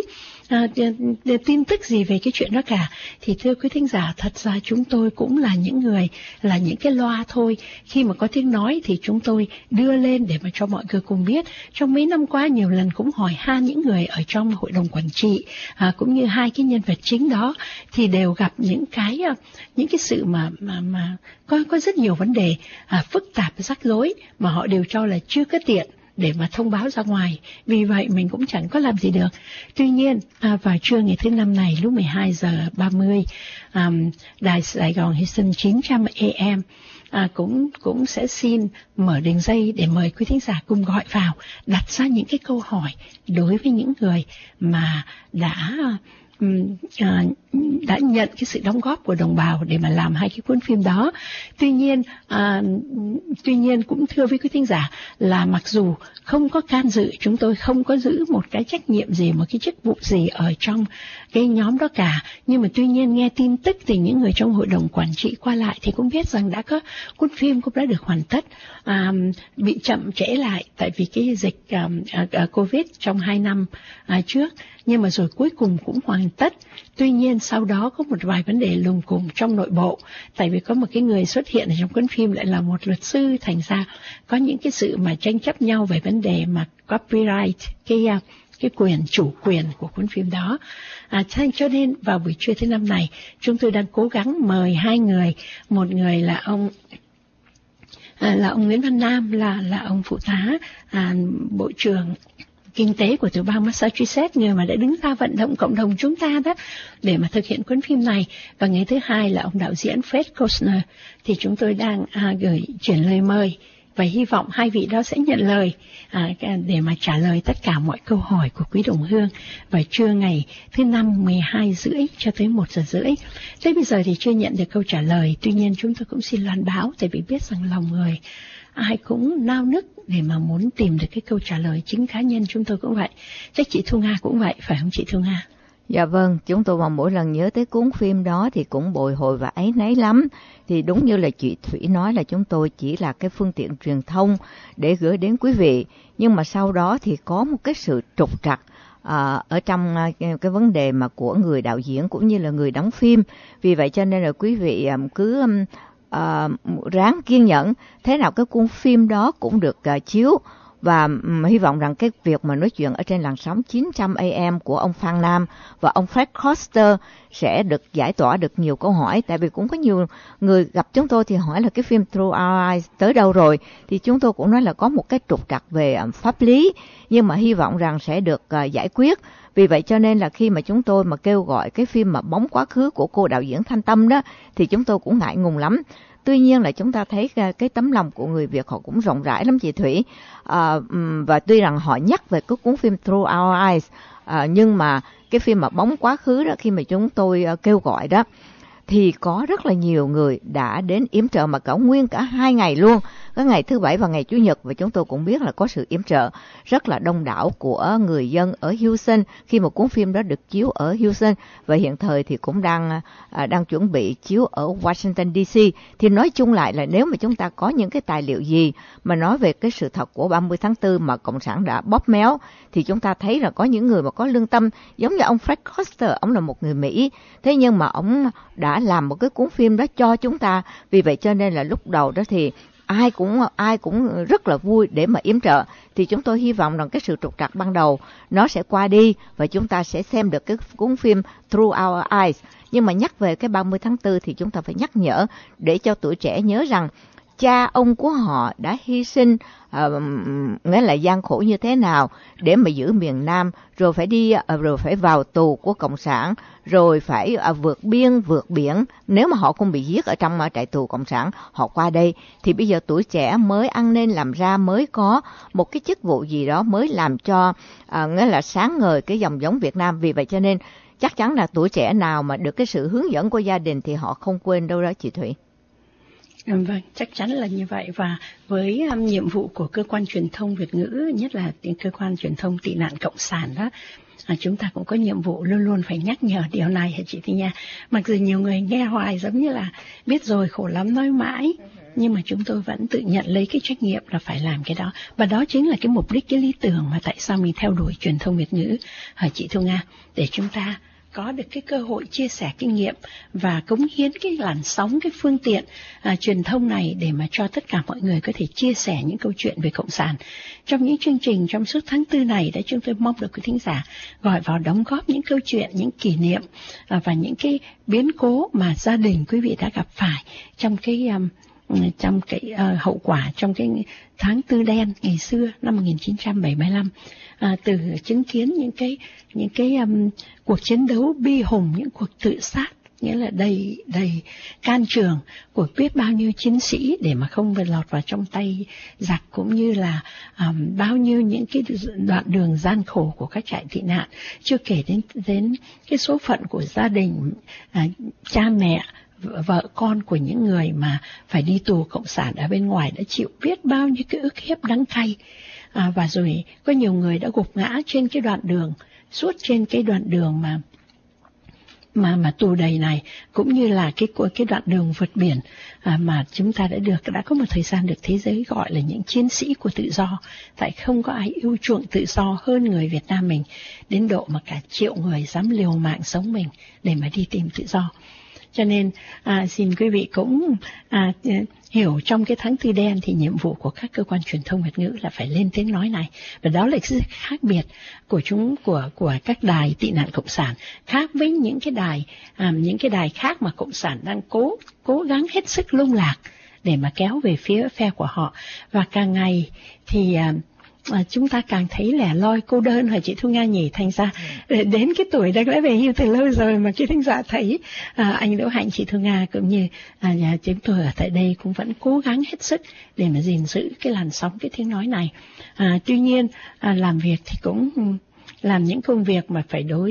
tin tức gì về cái chuyện đó cả. Thì thưa quý thính giả, thật ra chúng tôi cũng là những người, là những cái loa thôi. Khi mà có tiếng nói thì chúng tôi đưa lên để mà cho mọi người cùng biết. Trong mấy năm qua nhiều lần cũng hỏi han những người ở trong hội đồng quản trị, cũng như hai cái nhân vật chính đó, thì đều gặp những cái sự mà có rất nhiều vấn đề phức tạp rắc rối mà họ đều cho là chưa có tiện để mà thông báo ra ngoài. Vì vậy mình cũng chẳng có làm gì được. Tuy nhiên vào trưa ngày thứ Năm này lúc 12:30, Đài Sài Gòn Houston 900 AM cũng sẽ xin mở đường dây để mời quý thính giả cùng gọi vào, đặt ra những cái câu hỏi đối với những người mà đã nhận cái sự đóng góp của đồng bào để mà làm hai cái cuốn phim đó. Tuy nhiên cũng thưa với quý thính giả là mặc dù không có can dự, chúng tôi không có giữ một cái trách nhiệm gì, một cái chức vụ gì ở trong cái nhóm đó cả, nhưng mà tuy nhiên nghe tin tức thì những người trong hội đồng quản trị qua lại thì cũng biết rằng đã có cuốn phim cũng đã được hoàn tất, bị chậm trễ lại tại vì cái dịch Covid trong 2 năm trước, nhưng mà rồi cuối cùng cũng hoàn tất. Tuy nhiên sau đó có một vài vấn đề lùng cùng trong nội bộ, tại vì có một cái người xuất hiện ở trong cuốn phim lại là một luật sư, thành ra có những cái sự mà tranh chấp nhau về vấn đề mà copyright, cái chủ quyền của cuốn phim đó. Cho nên vào buổi trưa thứ Năm này chúng tôi đang cố gắng mời hai người, một người là ông Nguyễn Văn Nam, là ông phụ tá bộ trưởng kinh tế của tiểu bang Massachusetts, người mà đã đứng ra vận động cộng đồng chúng ta đó để mà thực hiện cuốn phim này. Và người thứ hai là ông đạo diễn Fred Costner. Thì chúng tôi đang chuyển lời mời và hy vọng hai vị đó sẽ nhận lời để mà trả lời tất cả mọi câu hỏi của quý đồng hương vào trưa ngày thứ Năm 12:30 cho tới 1:30. Tới bây giờ thì chưa nhận được câu trả lời, tuy nhiên chúng tôi cũng xin loan báo, tại vì biết rằng lòng người ai cũng nao nức để mà muốn tìm được cái câu trả lời. Chính cá nhân chúng tôi cũng vậy, chắc chị Thu Nga cũng vậy, phải không chị Thu Nga? Dạ vâng, chúng tôi mà mỗi lần nhớ tới cuốn phim đó thì cũng bồi hồi và áy náy lắm. Thì đúng như là chị Thủy nói là chúng tôi chỉ là cái phương tiện truyền thông để gửi đến quý vị. Nhưng mà sau đó thì có một cái sự trục trặc ở trong cái vấn đề mà của người đạo diễn cũng như là người đóng phim. Vì vậy cho nên là quý vị cứ ráng kiên nhẫn, thế nào cái cuốn phim đó cũng được chiếu. Và hy vọng rằng cái việc mà nói chuyện ở trên làn sóng 900 AM của ông Phan Nam và ông Fred Coster sẽ được giải tỏa được nhiều câu hỏi. Tại vì cũng có nhiều người gặp chúng tôi thì hỏi là cái phim Through Our Eyes tới đâu rồi. Thì chúng tôi cũng nói là có một cái trục trặc về pháp lý, nhưng mà hy vọng rằng sẽ được giải quyết. Vì vậy cho nên là khi mà chúng tôi mà kêu gọi cái phim mà Bóng Quá Khứ của cô đạo diễn Thanh Tâm đó, thì chúng tôi cũng ngại ngùng lắm. Tuy nhiên là chúng ta thấy cái tấm lòng của người Việt họ cũng rộng rãi lắm chị Thủy. Và tuy rằng họ nhắc về cái cuốn phim Through Our Eyes, nhưng mà cái phim mà Bóng Quá Khứ đó, khi mà chúng tôi kêu gọi đó, thì có rất là nhiều người đã đến yểm trợ mà nguyên cả 2 ngày luôn, có ngày thứ Bảy và ngày Chủ nhật. Và chúng tôi cũng biết là có sự yểm trợ rất là đông đảo của người dân ở Houston khi mà cuốn phim đó được chiếu ở Houston, và hiện thời thì cũng đang chuẩn bị chiếu ở Washington DC. Thì nói chung lại là nếu mà chúng ta có những cái tài liệu gì mà nói về cái sự thật của 30 tháng 4 mà Cộng sản đã bóp méo, thì chúng ta thấy là có những người mà có lương tâm, giống như ông Fred Coster, ông là một người Mỹ, thế nhưng mà ông đã làm một cái cuốn phim đó cho chúng ta. Vì vậy cho nên là lúc đầu đó thì ai cũng rất là vui để mà yểm trợ. Thì chúng tôi hy vọng rằng cái sự trục trặc ban đầu nó sẽ qua đi và chúng ta sẽ xem được cái cuốn phim Through Our Eyes. Nhưng mà nhắc về cái 30 tháng 4 thì chúng ta phải nhắc nhở để cho tuổi trẻ nhớ rằng cha ông của họ đã hy sinh, nghĩa là gian khổ như thế nào để mà giữ miền Nam, rồi phải vào tù của Cộng sản, rồi phải vượt biên vượt biển. Nếu mà họ không bị giết ở trong trại tù Cộng sản, họ qua đây thì bây giờ tuổi trẻ mới ăn nên làm ra, mới có một cái chức vụ gì đó mới làm cho nghĩa là sáng ngời cái dòng giống Việt Nam. Vì vậy cho nên chắc chắn là tuổi trẻ nào mà được cái sự hướng dẫn của gia đình thì họ không quên đâu đó chị Thủy. Vâng, chắc chắn là như vậy. Và với nhiệm vụ của cơ quan truyền thông Việt ngữ, nhất là cơ quan truyền thông tị nạn cộng sản đó, chúng ta cũng có nhiệm vụ luôn luôn phải nhắc nhở điều này hả chị Thị Nha. Mặc dù nhiều người nghe hoài giống như là biết rồi, khổ lắm nói mãi, nhưng mà chúng tôi vẫn tự nhận lấy cái trách nhiệm là phải làm cái đó. Và đó chính là cái mục đích, cái lý tưởng mà tại sao mình theo đuổi truyền thông Việt ngữ hả chị Thu Nga, để chúng ta có được cái cơ hội chia sẻ kinh nghiệm và cống hiến cái làn sóng, cái phương tiện truyền thông này để mà cho tất cả mọi người có thể chia sẻ những câu chuyện về Cộng sản. Trong những chương trình trong suốt tháng 4 này đã, chúng tôi mong được quý thính giả gọi vào đóng góp những câu chuyện, những kỷ niệm và những cái biến cố mà gia đình quý vị đã gặp phải trong cái trong cái hậu quả trong cái tháng Tư đen ngày xưa năm 1975, từ chứng kiến những cái cuộc chiến đấu bi hùng, những cuộc tự sát, nghĩa là đầy can trường của biết bao nhiêu chiến sĩ để mà không bị lọt vào trong tay giặc, cũng như là bao nhiêu những cái đoạn đường gian khổ của các trại tị nạn, chưa kể đến cái số phận của gia đình, cha mẹ, vợ con của những người mà phải đi tù cộng sản ở bên ngoài, đã chịu biết bao nhiêu cái ức hiếp đắng cay, và rồi có nhiều người đã gục ngã trên cái đoạn đường, suốt trên cái đoạn đường mà tù đầy này, cũng như là cái đoạn đường vượt biển mà chúng ta đã có một thời gian được thế giới gọi là những chiến sĩ của tự do. Tại không có ai yêu chuộng tự do hơn người Việt Nam mình, đến độ mà cả triệu người dám liều mạng sống mình để mà đi tìm tự do. Cho nên xin quý vị cũng hiểu trong cái tháng Tư đen thì nhiệm vụ của các cơ quan truyền thông Việt ngữ là phải lên tiếng nói này, và đó là sự khác biệt của các đài tị nạn cộng sản, khác với những cái đài khác mà cộng sản đang cố gắng hết sức lung lạc để mà kéo về phía phe của họ. Và càng ngày thì chúng ta càng thấy lẻ loi cô đơn hả chị Thu Nga nhỉ? Thành ra đến cái tuổi đáng lẽ về hưu từ lâu rồi mà cái thính giả thấy anh Đỗ Hạnh, chị Thu Nga cũng như nhà chúng tôi ở tại đây cũng vẫn cố gắng hết sức để mà gìn giữ cái làn sóng, cái tiếng nói này. Tuy nhiên làm việc thì cũng làm những công việc mà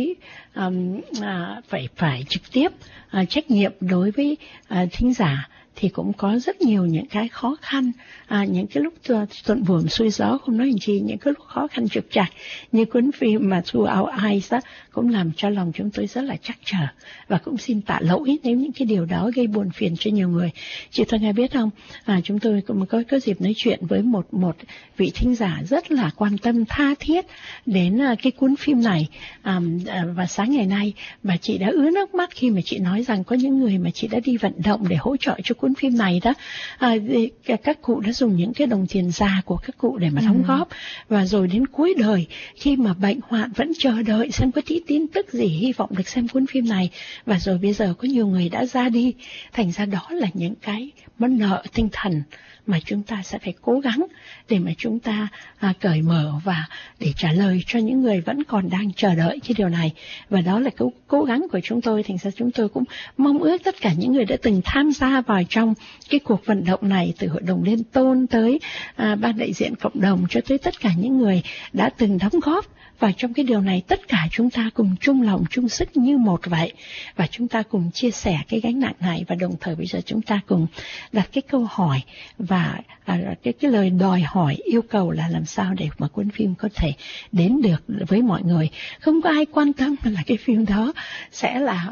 phải trực tiếp trách nhiệm đối với thính giả thì cũng có rất nhiều những cái khó khăn, những cái lúc thuận buồm xuôi gió không nói gì, những cái lúc khó khăn trục trặc như cuốn phim mà Through Our Eyes đó cũng làm cho lòng chúng tôi rất là trắc trở, và cũng xin tạ lỗi nếu những cái điều đó gây buồn phiền cho nhiều người. Chị Thanh Nga biết không, chúng tôi cũng có dịp nói chuyện với một vị thính giả rất là quan tâm tha thiết đến cái cuốn phim này, và sáng ngày nay mà chị đã ứa nước mắt khi mà chị nói rằng có những người mà chị đã đi vận động để hỗ trợ cho cuốn phim này đó, các cụ đã dùng những cái đồng tiền già của các cụ để mà đóng góp, và rồi đến cuối đời khi mà bệnh hoạn vẫn chờ đợi xem có tin tức gì, hy vọng được xem cuốn phim này, và rồi bây giờ có nhiều người đã ra đi. Thành ra đó là những cái món nợ tinh thần mà chúng ta sẽ phải cố gắng để mà chúng ta cởi mở và để trả lời cho những người vẫn còn đang chờ đợi cái điều này. Và đó là cố gắng của chúng tôi. Thành ra chúng tôi cũng mong ước tất cả những người đã từng tham gia vào trong cái cuộc vận động này, từ Hội đồng Liên Tôn tới ban đại diện cộng đồng cho tới tất cả những người đã từng đóng góp vào trong cái điều này, tất cả chúng ta cùng chung lòng chung sức như một vậy, và chúng ta cùng chia sẻ cái gánh nặng này. Và đồng thời bây giờ chúng ta cùng đặt cái câu hỏi và cái lời đòi hỏi, yêu cầu là làm sao để mà cuốn phim có thể đến được với mọi người. Không có ai quan tâm là cái phim đó sẽ là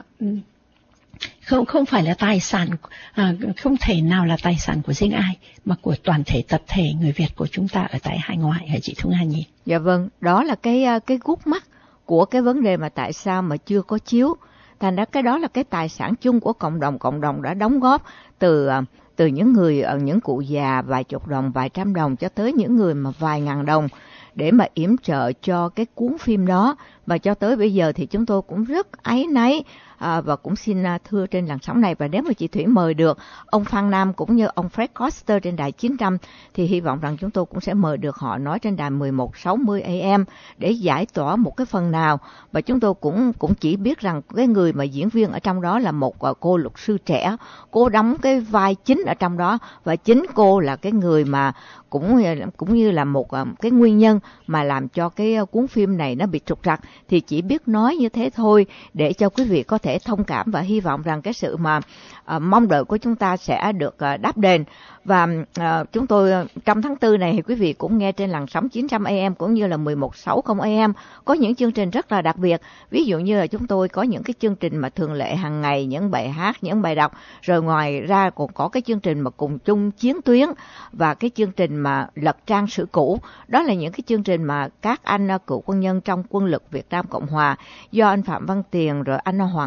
không phải là tài sản, không thể nào là tài sản của riêng ai, mà của toàn thể tập thể người Việt của chúng ta ở tại hải ngoại, hả chị Thu Nga nhỉ? Dạ vâng, đó là cái gút mắt của cái vấn đề mà tại sao mà chưa có chiếu. Thành ra cái đó là cái tài sản chung của cộng đồng đã đóng góp từ những người, những cụ già vài chục đồng, vài trăm đồng, cho tới những người mà vài ngàn đồng để mà yểm trợ cho cái cuốn phim đó. Và cho tới bây giờ thì chúng tôi cũng rất áy náy, và cũng xin thưa trên làn sóng này, và nếu mà chị Thủy mời được ông Phan Nam cũng như ông Fred Coster trên đài 900 thì hy vọng rằng chúng tôi cũng sẽ mời được họ nói trên đài 1160 AM để giải tỏa một cái phần nào. Và chúng tôi cũng chỉ biết rằng cái người mà diễn viên ở trong đó là một cô luật sư trẻ, cô đóng cái vai chính ở trong đó, và chính cô là cái người mà cũng như là một cái nguyên nhân mà làm cho cái cuốn phim này nó bị trục trặc. Thì chỉ biết nói như thế thôi để cho quý vị có thể thông cảm, và hy vọng rằng cái sự mà mong đợi của chúng ta sẽ được đáp đền. Và chúng tôi trong tháng 4 này thì quý vị cũng nghe trên làn sóng 900 AM cũng như là 1160 AM có những chương trình rất là đặc biệt. Ví dụ như là chúng tôi có những cái chương trình mà thường lệ hàng ngày, những bài hát, những bài đọc, rồi ngoài ra còn có cái chương trình mà cùng chung chiến tuyến và cái chương trình mà lật trang sử cũ. Đó là những cái chương trình mà các anh cựu quân nhân trong quân lực Việt Nam Cộng Hòa do anh Phạm Văn Tiền, rồi anh Hoàng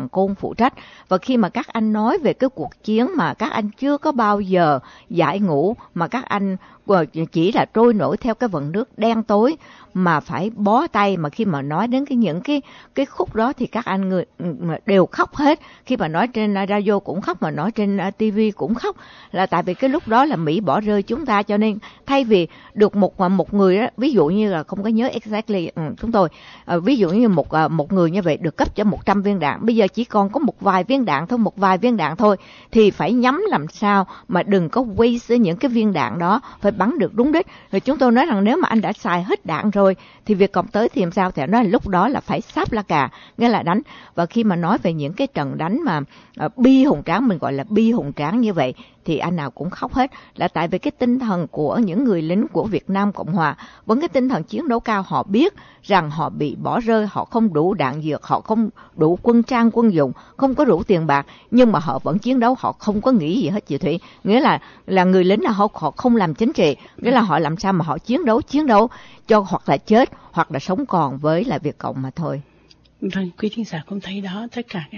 Hoàng Côn phụ trách. Và khi mà các anh nói về cái cuộc chiến mà các anh chưa có bao giờ giải ngũ, mà các anh chỉ là trôi nổi theo cái vận nước đen tối mà phải bó tay, mà khi mà nói đến những cái khúc đó thì các anh người đều khóc hết. Khi mà nói trên radio cũng khóc, mà nói trên TV cũng khóc, là tại vì cái lúc đó là Mỹ bỏ rơi chúng ta. Cho nên thay vì được một người đó, ví dụ như là không có nhớ exactly chúng tôi, ví dụ như một người như vậy được cấp cho 100 viên đạn, bây giờ chỉ còn có một vài viên đạn thôi, thì phải nhắm làm sao mà đừng có waste những cái viên đạn đó, phải bắn được đúng đích. Rồi chúng tôi nói rằng nếu mà anh đã xài hết đạn rồi thì việc cộng tới thì làm sao? Thì nói là lúc đó là phải sáp la cà, nghĩa là đánh. Và khi mà nói về những cái trận đánh mà bi hùng tráng, mình gọi là bi hùng tráng như vậy, thì anh nào cũng khóc hết, là tại vì cái tinh thần của những người lính của Việt Nam Cộng Hòa vẫn cái tinh thần chiến đấu cao. Họ biết rằng họ bị bỏ rơi, họ không đủ đạn dược, họ không đủ quân trang quân dụng, không có đủ tiền bạc, nhưng mà họ vẫn chiến đấu, họ không có nghĩ gì hết chị Thủy. Nghĩa là người lính là họ không làm chính trị, nghĩa là họ làm sao mà họ chiến đấu cho hoặc là chết hoặc là sống còn với là Việt Cộng mà thôi. Vâng, quý thính giả cũng thấy đó, tất cả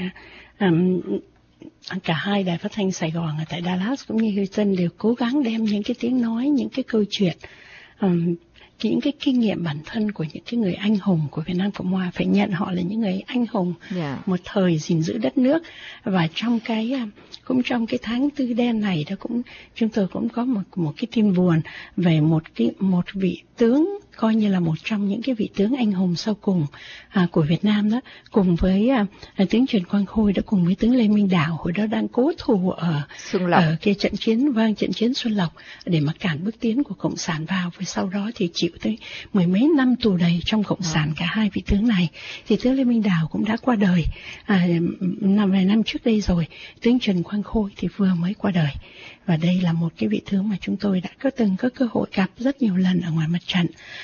cả hai đài phát thanh Sài Gòn ở tại Dallas cũng như Houston đều cố gắng đem những cái tiếng nói, những cái câu chuyện, những cái kinh nghiệm bản thân của những cái người anh hùng của Việt Nam Cộng Hòa, phải nhận họ là những người anh hùng một thời gìn giữ đất nước. Và trong cái tháng Tư đen này đó, chúng tôi cũng có một cái tin buồn về một vị tướng, coi như là một trong những cái vị tướng anh hùng sau cùng của Việt Nam đó, cùng với tướng Trần Quang Khôi đó, cùng với tướng Lê Minh Đào, hồi đó đang cố thủ ở cái trận chiến Xuân Lộc để mà cản bước tiến của Cộng sản vào, và sau đó thì chịu tới mười mấy năm tù đầy trong Cộng sản cả hai vị tướng này. Thì tướng Lê Minh Đào cũng đã qua đời vài năm trước đây rồi, tướng Trần Quang Khôi thì vừa mới qua đời. Và đây là một cái vị tướng mà chúng tôi đã từng có cơ hội gặp rất nhiều lần ở ngoài mặt trận,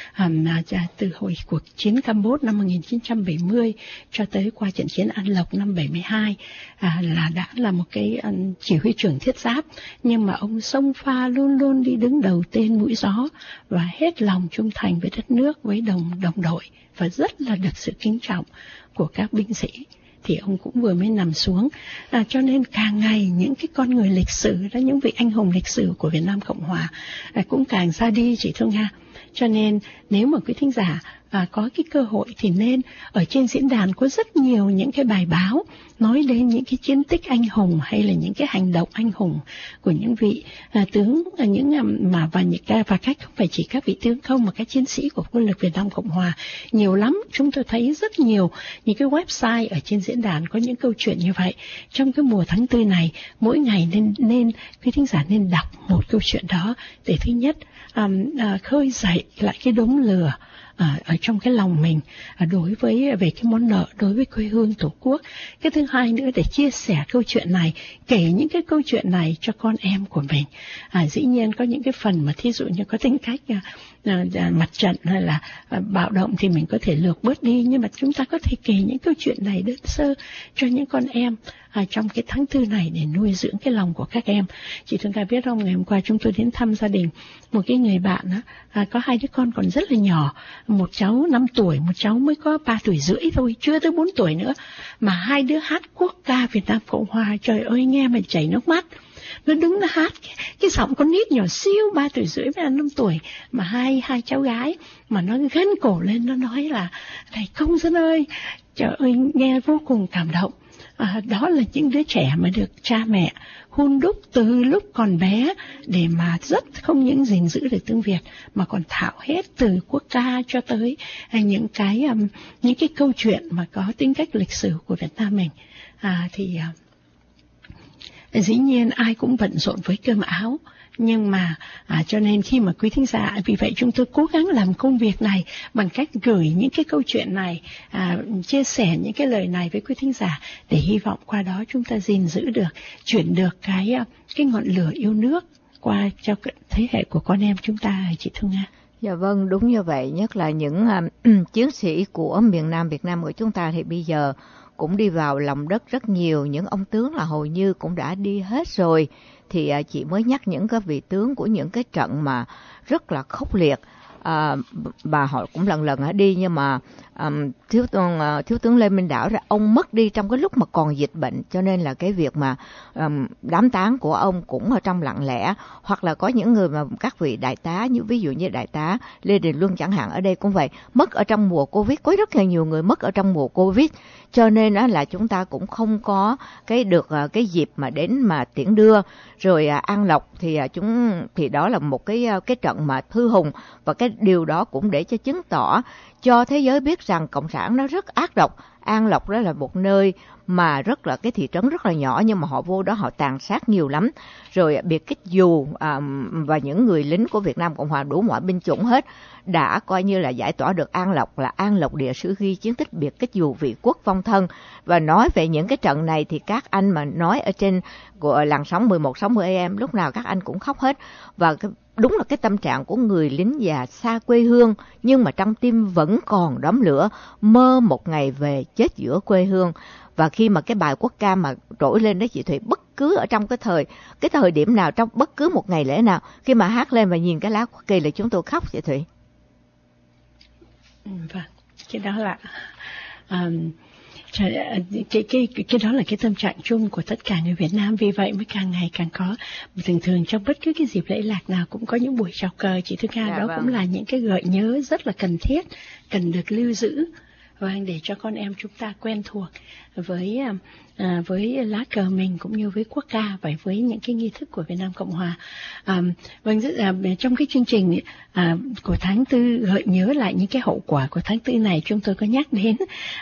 từ hồi cuộc chiến Campuchia năm 1970 cho tới qua trận chiến An Lộc năm 72, là đã là một cái chỉ huy trưởng thiết giáp, nhưng mà ông xông pha luôn luôn đi đứng đầu tên mũi gió và hết lòng trung thành với đất nước, với đồng đội, và rất là được sự kính trọng của các binh sĩ. Thì ông cũng vừa mới nằm xuống, cho nên càng ngày những cái con người lịch sử đó, những vị anh hùng lịch sử của Việt Nam Cộng Hòa cũng càng ra đi, chị Thương Nga. Cho nên nếu mà quý thính giả có cái cơ hội thì nên ở trên diễn đàn có rất nhiều những cái bài báo nói đến những cái chiến tích anh hùng hay là những cái hành động anh hùng của những vị tướng, và cách không phải chỉ các vị tướng không, mà các chiến sĩ của quân lực Việt Nam Cộng Hòa nhiều lắm. Chúng tôi thấy rất nhiều những cái website ở trên diễn đàn có những câu chuyện như vậy. Trong cái mùa tháng 4 này, mỗi ngày nên quý thính giả nên đọc một câu chuyện đó để thứ nhất khơi dậy lại cái đốm lửa ở trong cái lòng mình đối với về cái món nợ đối với quê hương Tổ quốc. Cái thứ hai nữa, để chia sẻ câu chuyện này, kể những cái câu chuyện này cho con em của mình. Dĩ nhiên có những cái phần mà thí dụ như có tính cách mặt trận hay là bạo động thì mình có thể lược bớt đi, nhưng mà chúng ta có thể kể những câu chuyện này đơn sơ cho những con em trong cái tháng 4 này để nuôi dưỡng cái lòng của các em. Chị Thương Ca biết không, ngày hôm qua chúng tôi đến thăm gia đình một cái người bạn có hai đứa con còn rất là nhỏ, một cháu 5 tuổi, một cháu mới có 3 tuổi rưỡi thôi, chưa tới 4 tuổi nữa, mà hai đứa hát quốc ca Việt Nam Cộng Hòa. Trời ơi, nghe mà chảy nước mắt. Nó đứng nó hát cái giọng con nít nhỏ xíu 3 tuổi rưỡi với 5 tuổi, mà hai cháu gái mà nó gân cổ lên, nó nói là thầy công dân ơi, trời ơi, nghe vô cùng cảm động. Đó là những đứa trẻ mà được cha mẹ hun đúc từ lúc còn bé để mà rất không những gìn giữ được tiếng Việt mà còn thạo hết từ quốc ca cho tới những cái câu chuyện mà có tính cách lịch sử của Việt Nam mình. Dĩ nhiên ai cũng bận rộn với cơm áo, nhưng mà cho nên khi mà quý thính giả, vì vậy chúng tôi cố gắng làm công việc này bằng cách gửi những cái câu chuyện này, chia sẻ những cái lời này với quý thính giả, để hy vọng qua đó chúng ta gìn giữ được, chuyển được cái ngọn lửa yêu nước qua cho thế hệ của con em chúng ta, chị Thương Nga. Dạ vâng, đúng như vậy, nhất là những chiến sĩ của miền Nam Việt Nam của chúng ta thì bây giờ cũng đi vào lòng đất rất nhiều, những ông tướng là hầu như cũng đã đi hết rồi. Thì chị mới nhắc những cái vị tướng của những cái trận mà rất là khốc liệt. Và họ cũng lần lần đi, nhưng mà thiếu tướng Lê Minh Đảo ông mất đi trong cái lúc mà còn dịch bệnh, cho nên là cái việc mà đám táng của ông cũng ở trong lặng lẽ. Hoặc là có những người mà các vị đại tá, như ví dụ như đại tá Lê Đình Luân chẳng hạn, ở đây cũng vậy, mất ở trong mùa Covid. Có rất là nhiều người mất ở trong mùa Covid, cho nên là chúng ta cũng không có được cái dịp mà đến mà tiễn đưa. Rồi An Lộc thì đó là một cái trận mà thư hùng, và cái điều đó cũng để cho chứng tỏ cho thế giới biết rằng cộng sản nó rất ác độc. An Lộc đó là một nơi mà rất là cái thị trấn rất là nhỏ, nhưng mà họ vô đó họ tàn sát nhiều lắm. Rồi biệt kích dù và những người lính của Việt Nam Cộng Hòa đủ mọi binh chủng hết đã coi như là giải tỏa được An Lộc, là An Lộc địa sử ghi chiến tích biệt kích dù vị quốc vong thân. Và nói về những cái trận này thì các anh mà nói ở trên của làn sóng 1160 AM lúc nào các anh cũng khóc hết. Và đúng là cái tâm trạng của người lính già xa quê hương, nhưng mà trong tim vẫn còn đốm lửa, mơ một ngày về chết giữa quê hương. Và khi mà cái bài quốc ca mà trỗi lên đó chị Thủy, bất cứ ở trong cái thời điểm nào, trong bất cứ một ngày lễ nào, khi mà hát lên và nhìn cái lá quốc kỳ là chúng tôi khóc chị Thủy. Vâng, cái đó là cái đó là cái tâm trạng chung của tất cả người Việt Nam. Vì vậy mới càng ngày càng có, thường trong bất cứ cái dịp lễ lạc nào cũng có những buổi chào cờ, chị Thư Nga. Đó cũng là những cái gợi nhớ rất là cần thiết, cần được lưu giữ, để cho con em chúng ta quen thuộc với lá cờ mình, cũng như với quốc ca và với những cái nghi thức của Việt Nam Cộng Hòa. Trong cái chương trình của tháng 4 gợi nhớ lại những cái hậu quả của tháng 4 này, chúng tôi có nhắc đến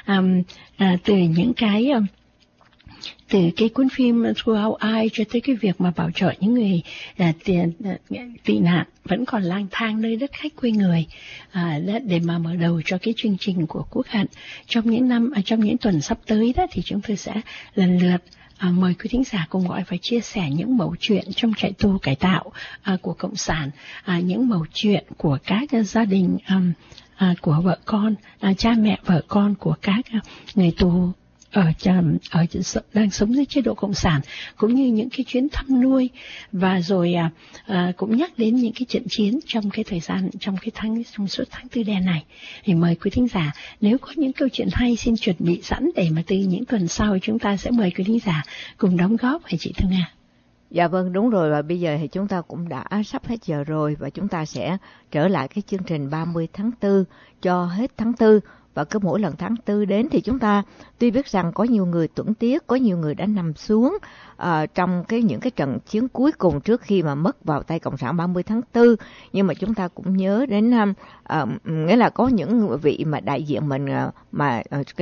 từ cái cuốn phim Throughout Eye cho tới cái việc mà bảo trợ những người tị nạn vẫn còn lang thang nơi đất khách quê người, để mà mở đầu cho cái chương trình của Quốc Hận trong những tuần sắp tới đó, thì chúng tôi sẽ lần lượt mời quý thính giả cùng gọi và chia sẻ những mẩu chuyện trong trại tù cải tạo của Cộng sản, những mẩu chuyện của các gia đình của vợ con, cha mẹ vợ con của các người tù đang sống dưới chế độ cộng sản, cũng như những cái chuyến thăm nuôi, và rồi cũng nhắc đến những cái trận chiến trong cái thời gian trong suốt tháng 4 đen này. Thì mời quý thính giả, nếu có những câu chuyện hay xin chuẩn bị sẵn, để mà từ những tuần sau chúng ta sẽ mời quý thính giả cùng đóng góp, hả chị Thư Nga? Dạ vâng, đúng rồi. Và bây giờ thì chúng ta cũng đã sắp hết giờ rồi, và chúng ta sẽ trở lại cái chương trình 30 tháng 4 cho hết tháng 4. Và cứ mỗi lần tháng 4 đến thì chúng ta tuy biết rằng có nhiều người tuẫn tiếc, có nhiều người đã nằm xuống trong những cái trận chiến cuối cùng trước khi mà mất vào tay Cộng sản 30 tháng 4. Nhưng mà chúng ta cũng nhớ đến nghĩa là có những vị mà đại diện mình mà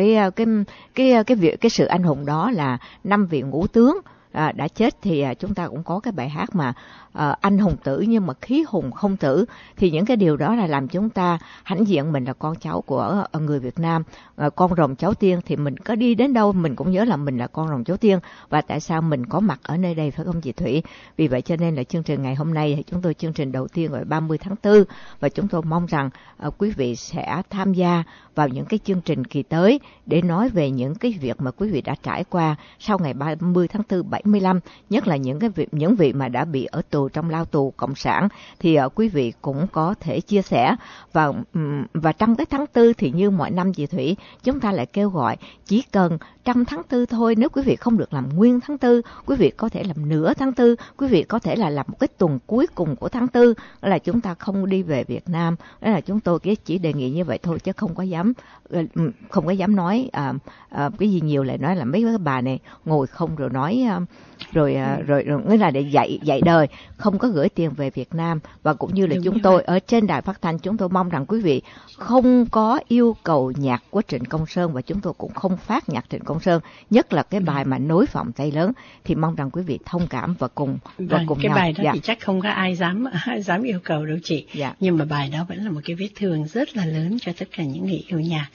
cái sự anh hùng đó là 5 vị ngũ tướng đã chết. Thì chúng ta cũng có cái bài hát mà anh hùng tử nhưng mà khí hùng không tử. Thì những cái điều đó là làm chúng ta hãnh diện mình là con cháu của người Việt Nam, con rồng cháu tiên. Thì mình có đi đến đâu mình cũng nhớ là mình là con rồng cháu tiên, và tại sao mình có mặt ở nơi đây, phải không chị Thủy? Vì vậy cho nên là chương trình ngày hôm nay thì chúng tôi chương trình đầu tiên vào 30 tháng 4, và chúng tôi mong rằng quý vị sẽ tham gia vào những cái chương trình kỳ tới để nói về những cái việc mà quý vị đã trải qua sau ngày 30 tháng 4 75, nhất là những vị mà đã bị ở tù trong lao tù cộng sản. Thì quý vị cũng có thể chia sẻ. Và trong cái tháng 4 thì như mọi năm chị Thủy, chúng ta lại kêu gọi chỉ cần trong tháng 4 thôi. Nếu quý vị không được làm nguyên tháng 4, quý vị có thể làm nửa tháng 4, quý vị có thể là làm một cái tuần cuối cùng của tháng 4, là chúng ta không đi về Việt Nam. Đó là chúng tôi chỉ đề nghị như vậy thôi, chứ không có dám nói cái gì nhiều. Lại nói là mấy cái bà này ngồi không rồi nói rồi nghĩa là để dạy đời, không có gửi tiền về Việt Nam. Và cũng như là chúng tôi ở trên đài phát thanh, chúng tôi mong rằng quý vị không có yêu cầu nhạc của Trịnh Công Sơn, và chúng tôi cũng không phát nhạc Trịnh Công Sơn, nhất là cái bài mà Nối Vòng Tay Lớn. Thì mong rằng quý vị thông cảm và cùng cái nhau. Bài đó thì chắc không có ai dám yêu cầu đâu chị. Nhưng mà bài đó vẫn là một cái vết thương rất là lớn cho tất cả những người yêu nhạc.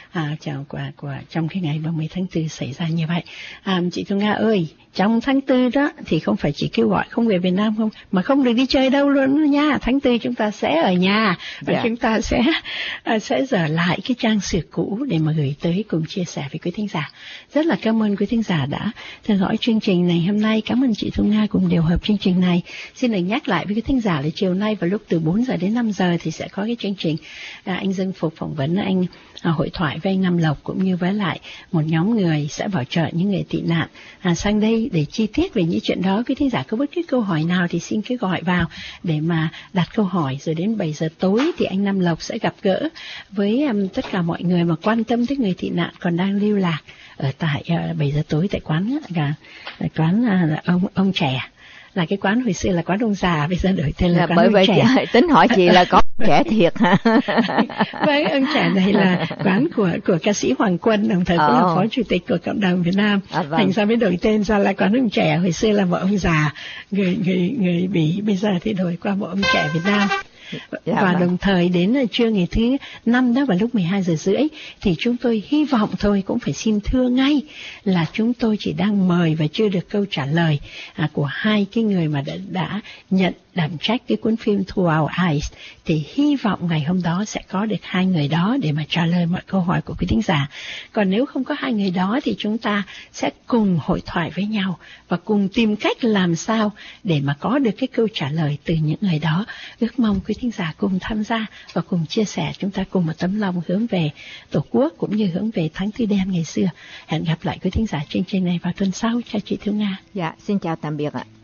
trong cái ngày 30 tháng 4 xảy ra như vậy. Chị Thu Nga ơi, trong tháng 4 đó thì không phải chỉ kêu gọi không về Việt Nam không, mà không được đi chơi đâu luôn nha. Tháng 4 chúng ta sẽ ở nhà và chúng ta sẽ dở lại cái trang sử cũ để mà gửi tới cùng chia sẻ với quý thính giả. Rất là cảm ơn quý thính giả đã theo dõi chương trình này hôm nay. Cảm ơn chị Thu Nga cùng điều hợp chương trình này. Xin được nhắc lại với quý thính giả là chiều nay vào lúc từ 4 giờ đến 5 giờ thì sẽ có cái chương trình anh Dương Phục phỏng vấn anh hội thoại với anh Nam Lộc, cũng như với lại một nhóm người sẽ bảo trợ những người tị nạn sang đây để chi tiết về những chuyện đó. Quý thính giả có bất cứ câu hỏi nào thì xin cứ gọi vào để mà đặt câu hỏi, rồi đến 7 giờ tối thì anh Nam Lộc sẽ gặp gỡ với tất cả mọi người mà quan tâm tới người tị nạn còn đang lưu lạc ở tại 7 giờ tối tại quán ông trẻ. Là cái quán hồi xưa là quán ông già, bây giờ đổi tên là quán ông trẻ. Tính hỏi chị là có trẻ thiệt hả? Vâng, ông trẻ này là quán của ca sĩ Hoàng Quân, đồng thời cũng là phó chủ tịch của cộng đồng Việt Nam. Vâng. Thành ra mới đổi tên ra là quán ông trẻ. Hồi xưa là một ông già người Bỉ, bây giờ thì đổi qua một ông trẻ Việt Nam. Và đồng thời đến trưa ngày thứ 5 đó vào lúc 12 giờ rưỡi thì chúng tôi hy vọng thôi, cũng phải xin thưa ngay là chúng tôi chỉ đang mời và chưa được câu trả lời của hai cái người mà đã nhận đảm trách cái cuốn phim Through Our Eyes. Thì hy vọng ngày hôm đó sẽ có được hai người đó để mà trả lời mọi câu hỏi của quý thính giả. Còn nếu không có hai người đó thì chúng ta sẽ cùng hội thoại với nhau và cùng tìm cách làm sao để mà có được cái câu trả lời từ những người đó. Ước mong quý thính giả cùng tham gia và cùng chia sẻ, chúng ta cùng một tấm lòng hướng về Tổ quốc cũng như hướng về tháng Tư Đen ngày xưa. Hẹn gặp lại quý thính giả chương trình này vào tuần sau. Chào chị Thu Nga. Dạ, xin chào tạm biệt ạ.